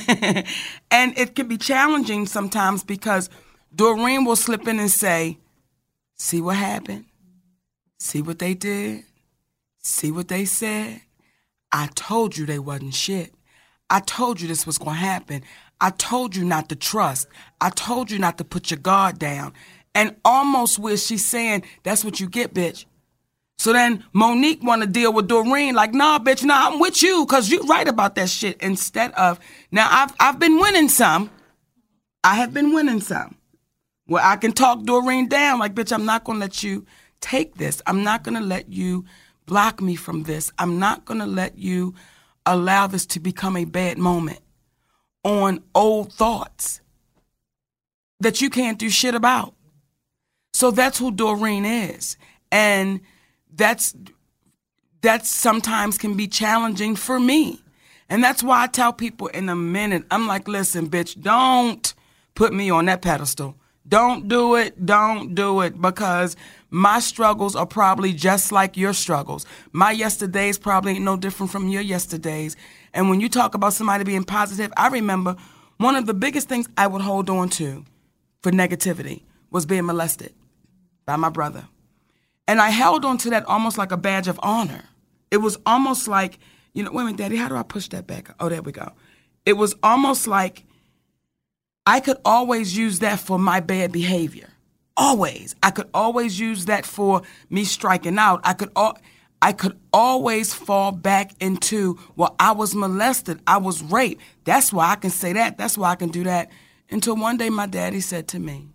S2: and it can be challenging sometimes because Doreen will slip in and say, see what happened? See what they did? See what they said? I told you they wasn't shit. I told you this was going to happen. I told you not to trust. I told you not to put your guard down. And almost where she's saying, that's what you get, bitch. So then Monique want to deal with Doreen like, nah, bitch, nah, I'm with you because you're right about that shit. Instead of, now I've I've been winning some. I have been winning some. Where I can talk Doreen down like, bitch, I'm not going to let you take this. I'm not going to let you block me from this. I'm not going to let you allow this to become a bad moment on old thoughts that you can't do shit about. So that's who Doreen is. And that's that sometimes can be challenging for me. And that's why I tell people in a minute, I'm like, listen, bitch, don't put me on that pedestal. Don't do it. Don't do it. Because my struggles are probably just like your struggles. My yesterdays probably ain't no different from your yesterdays. And when you talk about somebody being positive, I remember one of the biggest things I would hold on to for negativity was being molested by my brother. And I held on to that almost like a badge of honor. It was almost like, you know, wait a minute, Daddy, how do I push that back? Oh, there we go. It was almost like I could always use that for my bad behavior. Always. I could always use that for me striking out. I could al- I could always fall back into, well, I was molested. I was raped. That's why I can say that. That's why I can do that. Until one day my daddy said to me,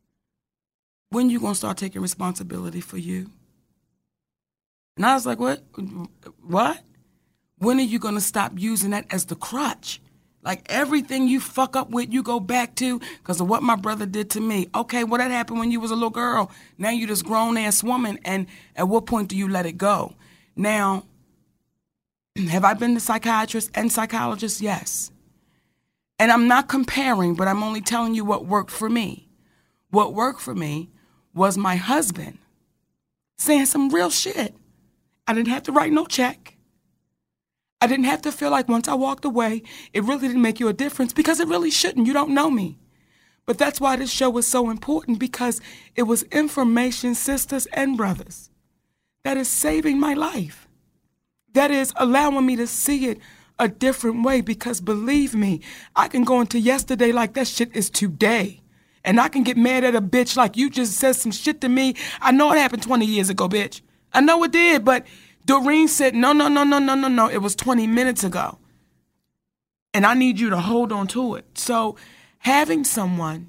S2: when you going to start taking responsibility for you? And I was like, what? What? When are you going to stop using that as the crutch? Like everything you fuck up with, you go back to because of what my brother did to me. Okay, well, that happened when you was a little girl. Now you this grown-ass woman, and at what point do you let it go? Now, have I been to psychiatrist and psychologist? Yes. And I'm not comparing, but I'm only telling you what worked for me. What worked for me was my husband saying some real shit. I didn't have to write no check. I didn't have to feel like once I walked away, it really didn't make you a difference because it really shouldn't. You don't know me. But that's why this show was so important because it was information, sisters and brothers, that is saving my life. That is allowing me to see it a different way because believe me, I can go into yesterday like that shit is today. And I can get mad at a bitch like you just said some shit to me. I know it happened twenty years ago, bitch. I know it did, but Doreen said, no, no, no, no, no, no, no. It was twenty minutes ago. And I need you to hold on to it. So having someone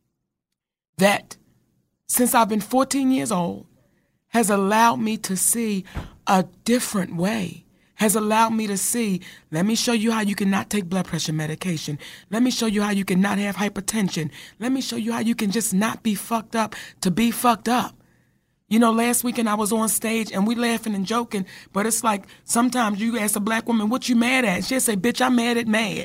S2: that, since I've been fourteen years old, has allowed me to see a different way, has allowed me to see, let me show you how you cannot take blood pressure medication. Let me show you how you cannot have hypertension. Let me show you how you can just not be fucked up to be fucked up. You know, last weekend I was on stage and we laughing and joking, but it's like sometimes you ask a black woman, what you mad at? She'll say, bitch, I'm mad at mad.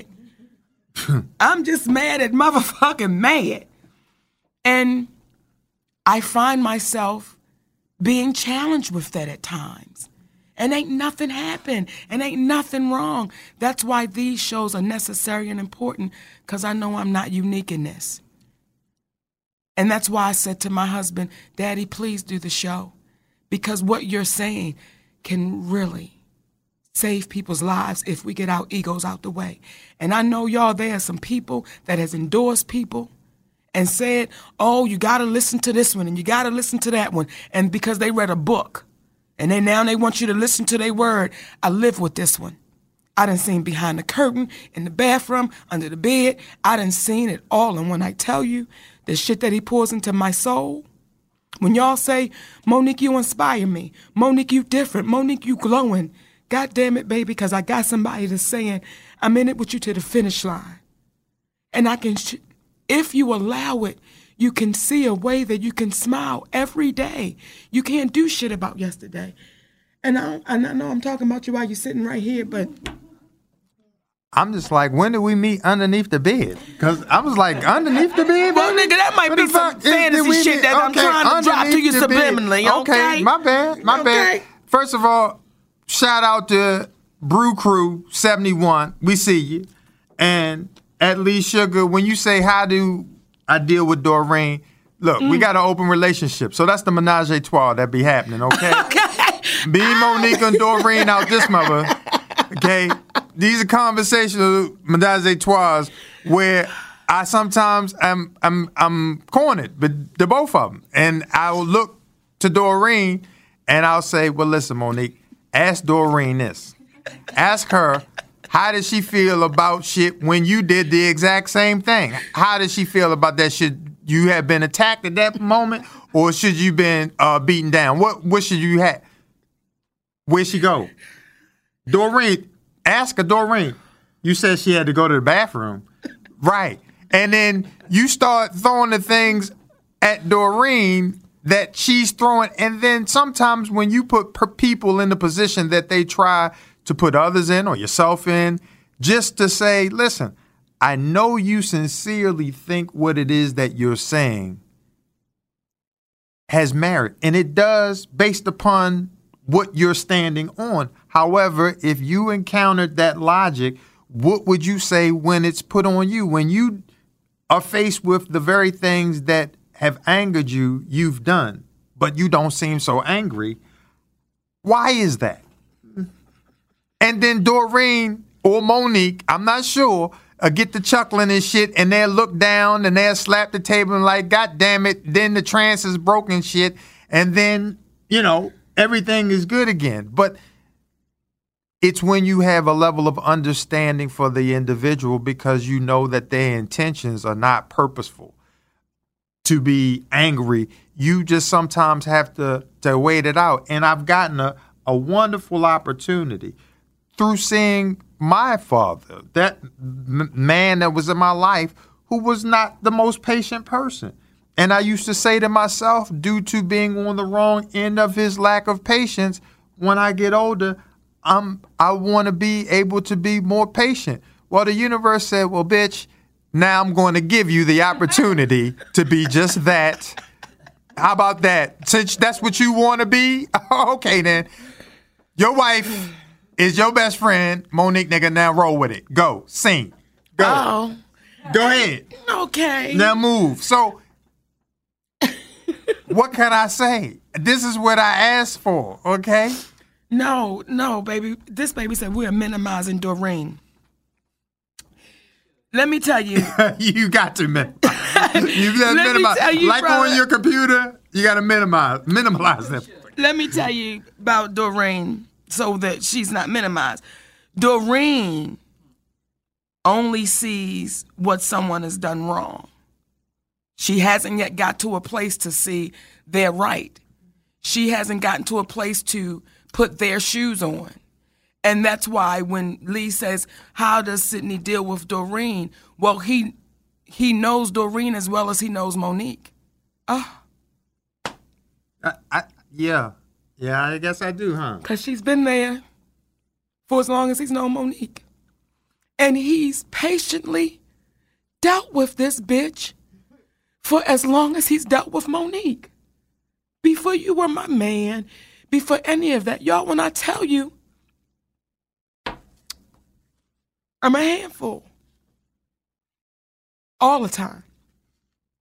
S2: I'm just mad at motherfucking mad. And I find myself being challenged with that at times. And ain't nothing happened and ain't nothing wrong. That's why these shows are necessary and important because I know I'm not unique in this. And that's why I said to my husband, Daddy, please do the show. Because what you're saying can really save people's lives if we get our egos out the way. And I know, y'all, there are some people that has endorsed people and said, oh, you got to listen to this one and you got to listen to that one. And because they read a book and then now they want you to listen to their word, I live with this one. I done seen behind the curtain, in the bathroom, under the bed. I done seen it all. And when I tell you the shit that he pours into my soul, when y'all say, Monique, you inspire me. Monique, you different. Monique, you glowing. God damn it, baby, because I got somebody that's saying, I'm in it with you to the finish line. And I can, sh- if you allow it, you can see a way that you can smile every day. You can't do shit about yesterday. And I, and I know I'm talking about you while you're sitting right here, but
S3: I'm just like, when did we meet underneath the bed? Because I was like, underneath the bed?
S2: Well, nigga, that might
S3: What
S2: be
S3: the
S2: some
S3: fuck is-
S2: fantasy
S3: did we
S2: shit
S3: meet-
S2: that I'm
S3: okay,
S2: trying to drop to you
S3: underneath the bed.
S2: subliminally, okay?
S3: my bad, my
S2: Okay.
S3: bad. First of all, shout out to Brew Crew seventy-one. We see you. And at least, Sugar, when you say, how do I deal with Doreen? Look,
S2: Mm.
S3: we got an open relationship. So that's the menage a trois that be happening, okay? Me, Monique, and Doreen out this mother, okay? These are conversational menage a trois where I sometimes am I'm I'm cornered, but the both of them, and I will look to Doreen and I'll say, well, listen, Monique, ask Doreen this. Ask her, how did she feel about shit when you did the exact same thing? How did she feel about that shit? You have been attacked at that moment, or should you been uh, beaten down? What what should you have? Where'd she go? Doreen, ask her, Doreen. You said she had to go to the bathroom. Right. And then you start throwing the things at Doreen that she's throwing. And then sometimes when you put per- people in the position that they try to put others in or yourself in, just to say, listen, I know you sincerely think what it is that you're saying has merit. And it does based upon what you're standing on. However, if you encountered that logic, what would you say when it's put on you? When you are faced with the very things that have angered you, you've done, but you don't seem so angry. Why is that? And then Doreen or Monique, I'm not sure, uh, get the chuckling and shit, and they'll look down and they'll slap the table and like, God damn it, then the trance is broken shit, and then, you know, everything is good again. But it's when you have a level of understanding for the individual because you know that their intentions are not purposeful to be angry. You just sometimes have to, to wait it out. And I've gotten a, a wonderful opportunity through seeing my father, that m- man that was in my life who was not the most patient person. And I used to say to myself, due to being on the wrong end of his lack of patience, when I get older, I'm, I want to be able to be more patient. Well, the universe said, well, bitch, now I'm going to give you the opportunity to be just that. How about that? Since that's what you want to be, okay then. Your wife is your best friend, Monique, nigga, now roll with it. Go, sing. Go.
S2: Oh.
S3: Go ahead.
S2: Okay.
S3: Now move. So, what can I say? This is what I asked for, okay?
S2: No, no, baby. This baby said we're minimizing Doreen. Let me tell you.
S3: You got to minimize. You got to
S2: Let me
S3: minimize.
S2: tell you,
S3: like
S2: brother.
S3: on your computer, you got to minimize. Minimize them.
S2: Let me tell you about Doreen so that she's not minimized. Doreen only sees what someone has done wrong. She hasn't yet got to a place to see they're right. She hasn't gotten to a place to put their shoes on. And that's why when Lee says, how does Sidney deal with Doreen? Well, he he knows Doreen as well as he knows Monique. Oh.
S3: I, I, yeah. Yeah, I guess I do, huh?
S2: Because she's been there for as long as he's known Monique. And he's patiently dealt with this bitch for as long as he's dealt with Monique. Before you were my man, before any of that. Y'all, when I tell you, I'm a handful. All the time.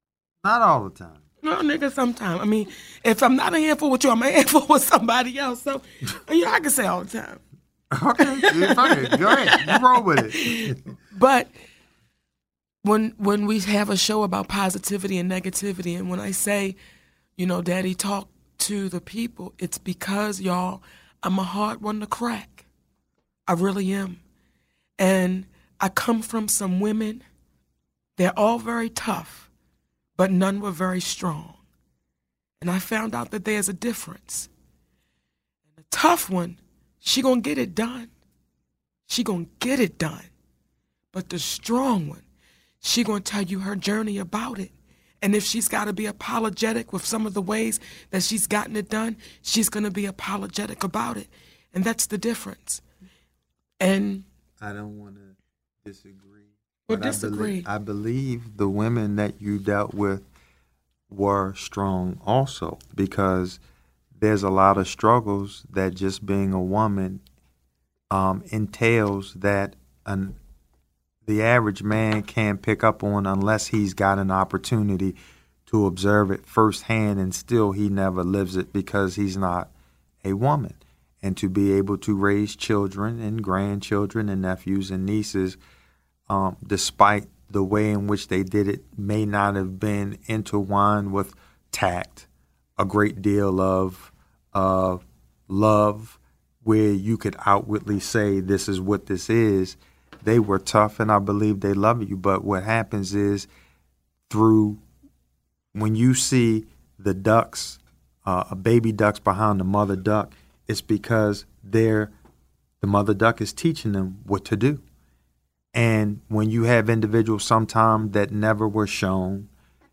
S3: Not all the time.
S2: No, nigga, sometimes. I mean, if I'm not a handful with you, I'm a handful with somebody else. So, you know, I can say all the time.
S3: Okay, fine. Go ahead. You roll with it.
S2: But when when we have a show about positivity and negativity, and when I say, you know, Daddy, talk to the people, it's because, y'all, I'm a hard one to crack. I really am. And I come from some women. They're all very tough, but none were very strong. And I found out that there's a difference. And the tough one, she gonna get it done. She gonna get it done. But the strong one, she gonna tell you her journey about it. And if she's gotta be apologetic with some of the ways that she's gotten it done, she's gonna be apologetic about it. And that's the difference. And
S3: I don't want to disagree.
S2: Well,
S3: but
S2: disagree.
S3: I believe, I believe the women that you dealt with were strong also, because there's a lot of struggles that just being a woman um, entails that an, the average man can't pick up on unless he's got an opportunity to observe it firsthand, and still he never lives it because he's not a woman. And to be able to raise children and grandchildren and nephews and nieces, um, despite the way in which they did it may not have been intertwined with tact, a great deal of uh, love, where you could outwardly say this is what this is. They were tough, and I believe they love you. But what happens is, through when you see the ducks, uh, a baby ducks behind the mother duck, it's because they're the mother duck is teaching them what to do. And when you have individuals sometimes that never were shown,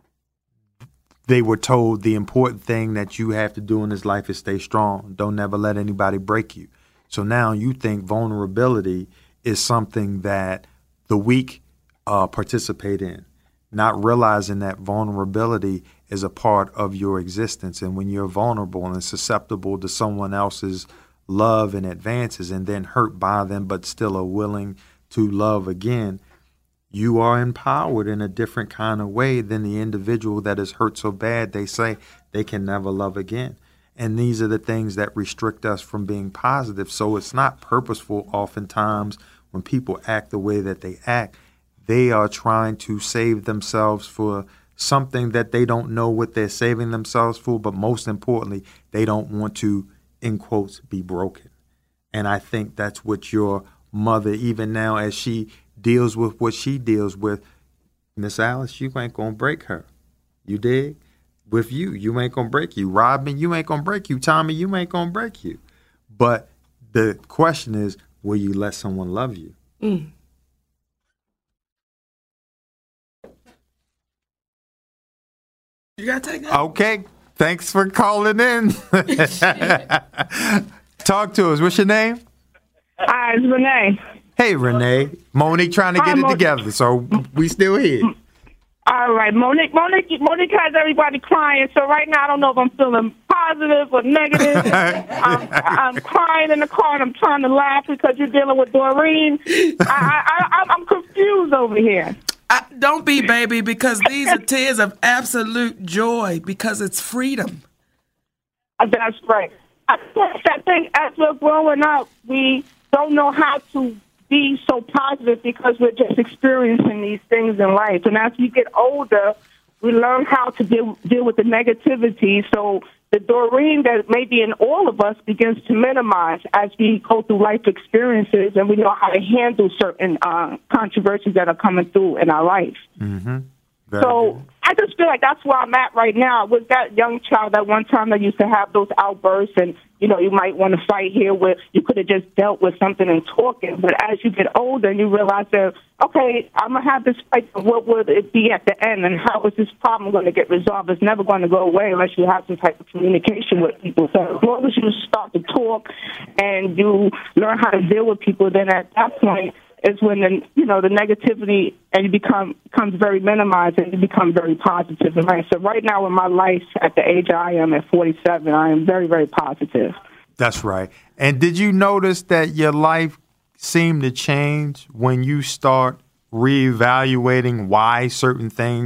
S3: they were told the important thing that you have to do in this life is stay strong. Don't never let anybody break you. So now you think vulnerability is something that the weak uh, participate in, not realizing that vulnerability is a part of your existence. And when you're vulnerable and susceptible to someone else's love and advances and then hurt by them but still are willing to love again, you are empowered in a different kind of way than the individual that is hurt so bad they say they can never love again. And these are the things that restrict us from being positive. So it's not purposeful oftentimes when people act the way that they act. They are trying to save themselves for something that they don't know what they're saving themselves for, but most importantly, they don't want to, in quotes, be broken. And I think that's what your mother, even now as she deals with what she deals with, Miss Alice, you ain't gonna break her. You dig? With you, you ain't gonna break you. Robin, you ain't gonna break you. Tommy, you ain't gonna break you. But the question is, will you let someone love you?
S2: Mm. You gotta take that.
S3: Okay. Thanks for calling in. Talk to us. What's your name?
S12: Hi, it's Renee.
S3: Hey, Renee. Monique trying to
S12: Hi,
S3: get it
S12: Monique.
S3: together, so we still here.
S12: All right, Monique. Monique. Monique has everybody crying. So right now, I don't know if I'm feeling positive or negative. I'm, I'm crying in the car, and I'm trying to laugh because you're dealing with Doreen. I, I, I, I'm confused over here.
S2: I, don't be, baby, because these are tears of absolute joy because it's freedom.
S12: That's right. I think as we're growing up, we don't know how to be so positive because we're just experiencing these things in life. And as we get older, we learn how to deal, deal with the negativity. So the Doreen that may be in all of us begins to minimize as we go through life experiences and we know how to handle certain uh, controversies that are coming through in our life.
S3: Mm-hmm.
S12: So I just feel like that's where I'm at right now. With that young child that one time that used to have those outbursts and, you know, you might want to fight here where you could have just dealt with something and talking. But as you get older and you realize that, okay, I'm going to have this fight, but what would it be at the end? And how is this problem going to get resolved? It's never going to go away unless you have some type of communication with people. So as long as you start to talk and you learn how to deal with people, then at that point, is when the you know the negativity and you become becomes very minimized and you become very positive. And right, so right now in my life, at the age I am at forty-seven, I am very very positive.
S3: That's right. And did you notice that your life seemed to change when you start reevaluating why certain things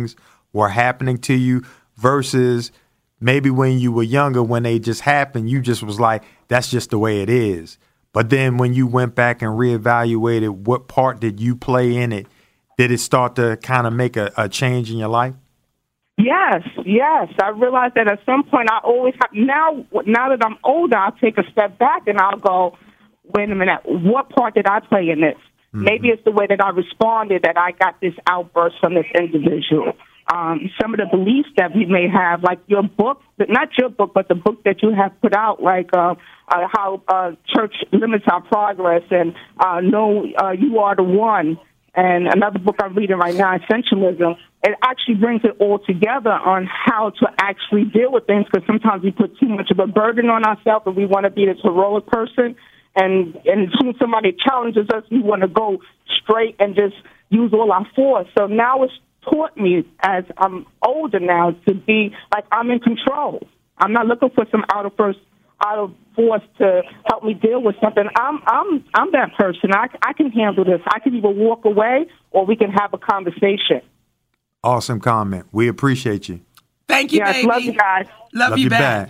S3: were happening to you versus maybe when you were younger, when they just happened, you just was like, that's just the way it is. But then when you went back and reevaluated, what part did you play in it? Did it start to kind of make a, a change in your life?
S12: Yes, yes. I realized that at some point I always have, now, now that I'm older, I'll take a step back and I'll go, wait a minute, what part did I play in this? Mm-hmm. Maybe it's the way that I responded that I got this outburst from this individual. Um, some of the beliefs that we may have, like your book, not your book, but the book that you have put out, like uh, uh, how uh, church limits our progress and uh, know uh, you are the one. And another book I'm reading right now, Essentialism, it actually brings it all together on how to actually deal with things, because sometimes we put too much of a burden on ourselves and we want to be this heroic person. And, and as soon as somebody challenges us, we want to go straight and just use all our force. So now it's taught me as I'm older now to be like I'm in control. I'm not looking for some out of first out of force to help me deal with something. I'm I'm I'm that person. I I can handle this. I can either walk away or we can have a conversation.
S3: Awesome comment. We appreciate you.
S2: Thank you,
S12: yes,
S2: baby.
S12: Love you guys.
S2: Love,
S3: love
S2: you,
S3: you
S2: back.
S3: back.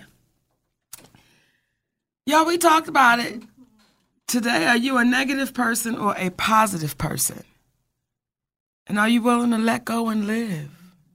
S2: Yo, we talked about it today. Are you a negative person or a positive person? And are you willing to let go and live?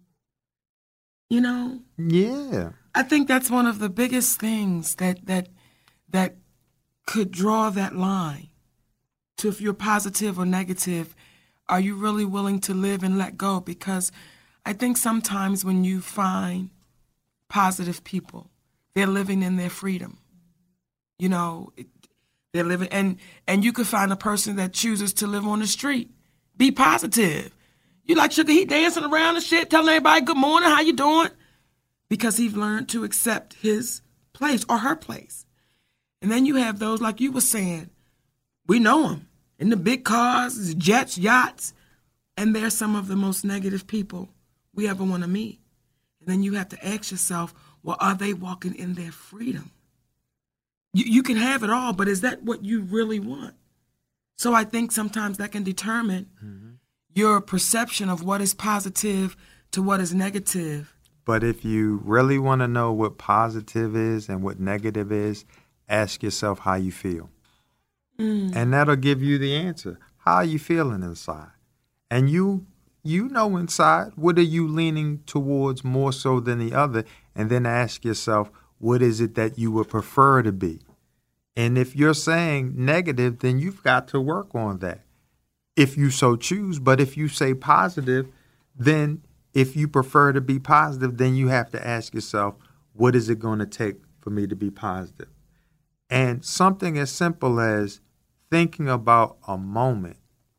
S2: You know?
S3: Yeah.
S2: I think that's one of the biggest things that that that could draw that line to if you're positive or negative. Are you really willing to live and let go? Because I think sometimes when you find positive people, they're living in their freedom. You know, they're living, and and you could find a person that chooses to live on the street. Be positive. You like Sugar, he dancing around and shit, telling everybody good morning, how you doing? Because he's learned to accept his place or her place. And then you have those, like you were saying, we know them, in the big cars, jets, yachts, and they're some of the most negative people we ever want to meet. And then you have to ask yourself, well, are they walking in their freedom? You, you can have it all, but is that what you really want? So I think sometimes that can determine mm-hmm. your perception of what is positive to what is negative.
S3: But if you really want to know what positive is and what negative is, ask yourself how you feel. Mm. And that'll give you the answer. How are you feeling inside? And you you know inside, what are you leaning towards more so than the other? And then ask yourself, what is it that you would prefer to be? And if you're saying negative, then you've got to work on that, if you so choose. But if you say positive, then if you prefer to be positive, then you have to ask yourself, what is it going to take for me to be positive? And something as simple as thinking about a moment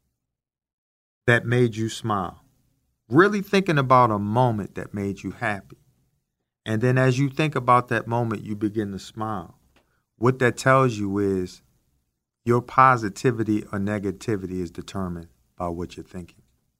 S3: that made you smile. Really thinking about a moment that made you happy. And then as you think about that moment, you begin to smile. What that tells you is your positivity or negativity is determined by what you're thinking.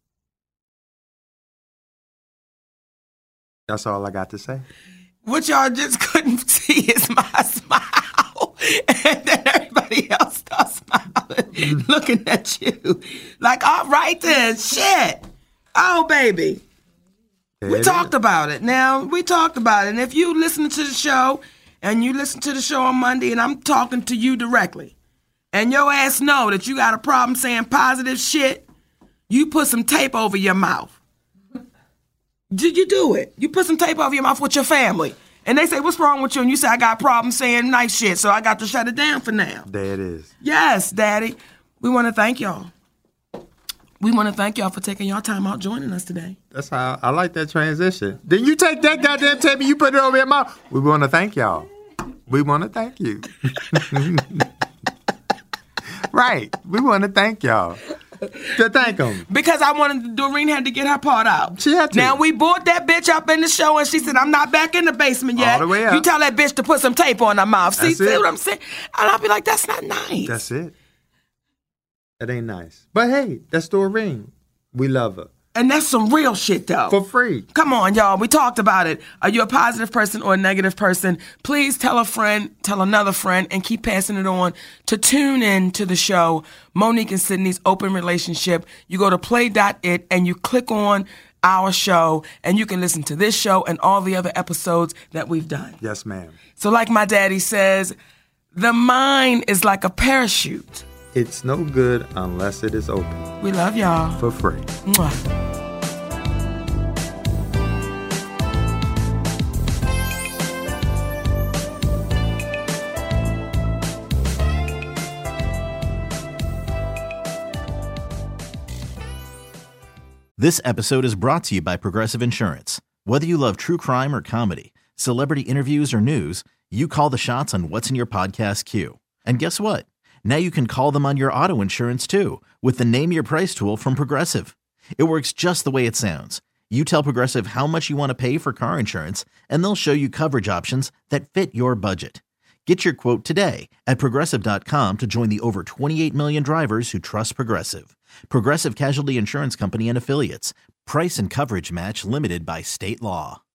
S3: That's all I got to say.
S2: What y'all just couldn't see is my smile. And then everybody else starts smiling, looking at you. Like, all right then, shit. Oh, baby. There we talked is. about it. Now, we talked about it. And if you listen to the show, and you listen to the show on Monday, and I'm talking to you directly, and your ass know that you got a problem saying positive shit, you put some tape over your mouth. Did you do it? You put some tape over your mouth with your family. And they say, what's wrong with you? And you say, I got problems saying nice shit, so I got to shut it down for now.
S3: There it is.
S2: Yes, Daddy. We want to thank y'all. We want to thank y'all for taking y'all time out joining us today.
S3: That's how I like that transition. Then you take that goddamn tape and you put it over your mouth. We want to thank y'all. We want to thank you. Right. We want to thank y'all. To thank them.
S2: Because I wanted, Doreen had to get her part out.
S3: She had to.
S2: Now, we brought that bitch up in the show, and she said, I'm not back in the basement yet.
S3: All the way up.
S2: You tell that bitch to put some tape on her mouth. See, see what I'm saying? And I'll be like, that's not nice.
S3: That's it. That ain't nice. But hey, that's Doreen. We love her.
S2: And that's some real shit, though.
S3: For free.
S2: Come on, y'all. We talked about it. Are you a positive person or a negative person? Please tell a friend, tell another friend, and keep passing it on to tune in to the show, Monique and Sydney's Open Relationship. You go to play dot it and you click on our show, and you can listen to this show and all the other episodes that we've done.
S3: Yes, ma'am.
S2: So like my daddy says, the mind is like a parachute.
S3: It's no good unless it is open.
S2: We love y'all.
S3: For free.
S2: Mwah.
S1: This episode is brought to you by Progressive Insurance. Whether you love true crime or comedy, celebrity interviews or news, you call the shots on what's in your podcast queue. And guess what? Now you can call them on your auto insurance too with the Name Your Price tool from Progressive. It works just the way it sounds. You tell Progressive how much you want to pay for car insurance, and they'll show you coverage options that fit your budget. Get your quote today at Progressive dot com to join the over twenty-eight million drivers who trust Progressive. Progressive Casualty Insurance Company and Affiliates. Price and coverage match limited by state law.